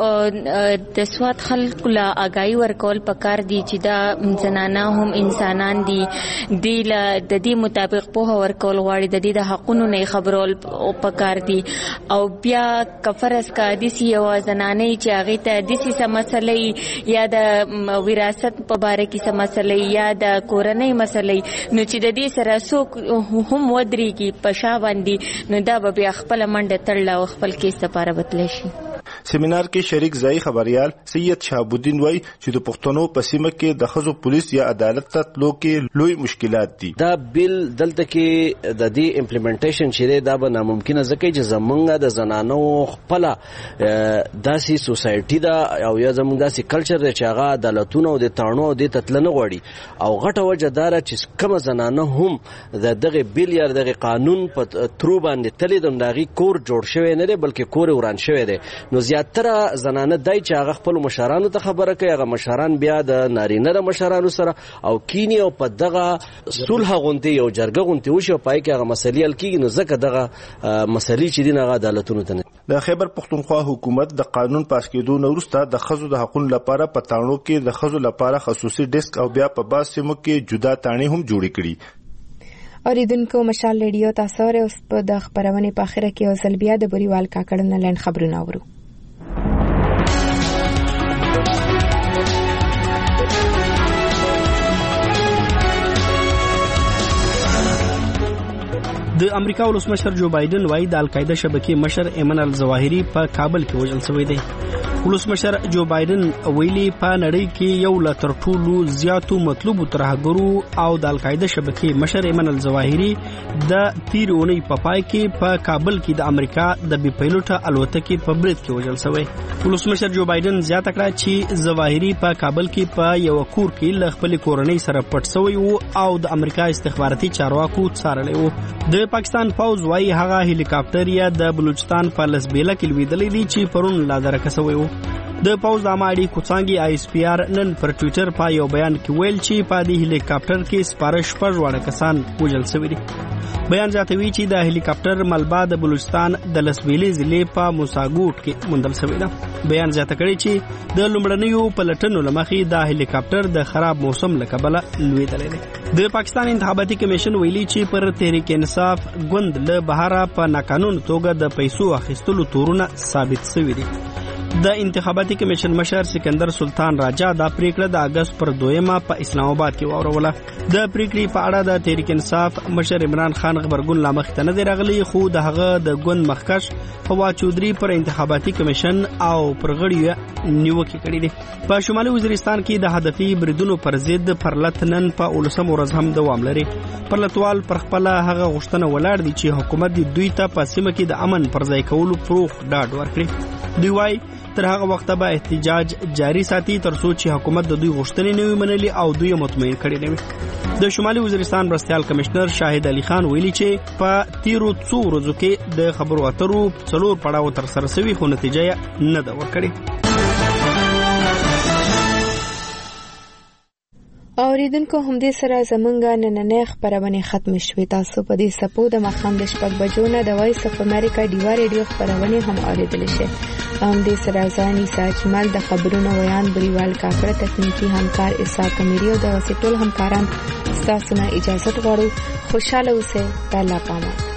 خو د سواد خلکو لا آگاهي ورکول پکار دي چې دا زنانه هم انسانان دي دی له د دې مطابق په ورکول غواړي د دې د حقونو نه خبرول پکار دي او بیا کفرس کا دسی یو زنانه چې هغه ته دسی سم مسلې یا د وراثت په باره کې سم مسلې یا د کورنۍ مسلې نو چې د دې سره څوک هم ودرېږي په شا باندې نو دا به بیا خپل منډه تړل او خپل کیس لپاره بتلی شي. سیمینار کې شریک ځای خبريال سید شهاب الدین وای چې د پښتنو په سیمه کې د خزو پولیس یا عدالت ته تلو کې لوی مشکلات دي. دا بل دلته کې د دې امپلیمنټیشن چې دا به ناممکن ځکه چې زمونږ د زنانو خپل داسي سوسایټي دا او یا زمونږ داسي کلچر چې هغه عدالتونه او د تانو او د تتلنه غوړي او غټه وجه دار چې کوم زنانه هم دغه بل یا دغه قانون په ترو باندې تلې دغه کور جوړ شوی نه دی بلکې کور وران شوی دی. نو زیاتره زنانه دای چې هغه خپل مشرانو ته خبره کوي هغه مشران بیا د نارینه د مشرانو سره او کینی او په دغه صلح غونډه یو جرګه غونډه وشو پای کې هغه مسلې حل کیږي نو ځکه دغه مسلې چې دغه عدالتونو ته د خیبر پختونخوا حکومت د قانون پاس کېدو نه وروسته د خزو د حقوقو لپاره په تاڼو کې د خزو لپاره خصوصي ډیسک او بیا په باز سیمو کې جدا تاڼې هم جوړې کړي. اوریدونکو مشال ریډیو تاسو سره اوس په د خبرونه په اخره کې اوسل بیا د بریوال کاکړ نه لاند خبرونه اورو. د امریکا ولسمشر جو بایدن وایي د القاعده شبکې مشر ایمن الظواهری په کابل کې وژل شوی دی. ولسمشر جو بایدن ویلي په نړۍ کې یو لا تر ټولو زیاتو مطلوبو ترهګرو او د القاعده شبکې مشر ایمن الظواهری د تیر اونۍ په پای کې په کابل کې د امریکا د بي پایلوټ الوتکې په برید کې وژل شوی. ولسمشر جو بایدن زیاته کړه چې ظواهری په کابل کې په یو کور کې له خپل کورنۍ سره پټ شوی وو او د امریکا استخباراتي چارواکو څارلی وو. د پاکستان فوج وايي هغه هلیکاپټر یا د بلوچستان په لسبیله کې لویدلې دي چې پرون لا درکه شوی وو. د پوز د اماړي کوڅانګي ISPR نن پر ټوئیټر په یو بیان کې ویل چې په دې هلیکاپټر کې سپارښت پرځوړه کسان وژل شوي دي. بیان زیاتوي چې د هلیکاپټر ملبا د بلوچستان د لسبیلې ضلع په موساګوټ کې موندل شوی ده. بیان زیاته کړی چې د لومړنیو پلټنو لمخې د هلیکاپټر د خراب موسم له کبله لویدلی دی. د پاکستان انتخاباتي کمیشن ویلي چې پر تحریک انصاف ګوند له بهره په ناقانون توګه د پیسو اخیستلو تورونه ثابت شوي دي. د انتخاباتي کمیشن مشر سکندر سلطان راجا دا پریکړه د اگست پر 2 په اسلام آباد کې واوروله. د پریکړې په اړه د تحریک انصاف مشر عمران خان خبرګون لا مخ ته نه دی راغلی خو د هغه د ګوند مخکش فواد چودري پر انتخاباتي کمیشن او پر غړیو نیوکه کړې ده. په شمالي وزیرستان کې د هدفي بریدونو پر ضد پرلتنن په 19 ورځ هم دوام لري. پرلتوال پر خپل هغه غوښتنه ولاړ دي چې حکومت دوی ته په سیمه کې د امن پر ځای کولو پروخ ډاډ ورکړي. دوی وايي تر هغه وخته به احتجاج جاری ساتي ترڅو چې حکومت د دوی غوښتنې نه وي منلي او دوی مطمئن کړي نه وي. د شمالي وزیرستان مرستیال کمشنر شاهد علي خان ویلي چې په تیرو څو ورځو کې د خبرو اترو 4 پړاو تر سره شوي خو نتیجه نه ده ورکړې. اوریدونکو همدې سره زمونږه نننۍ خبرونه ختم شوې. تاسو په دې سپو د مخام د 6 بجو نه د وایس اف امریکا ډیوا ریډیو خبرونه هم اوریدل شي. همدې سره ځاني ساجمل د خبرونو ویان بریوال کاکړه تکنیکی همکار اسحاق میریو د وسټول همکاران تاسو نه اجازه غواړو. خوشاله اوسئ. الله پامان.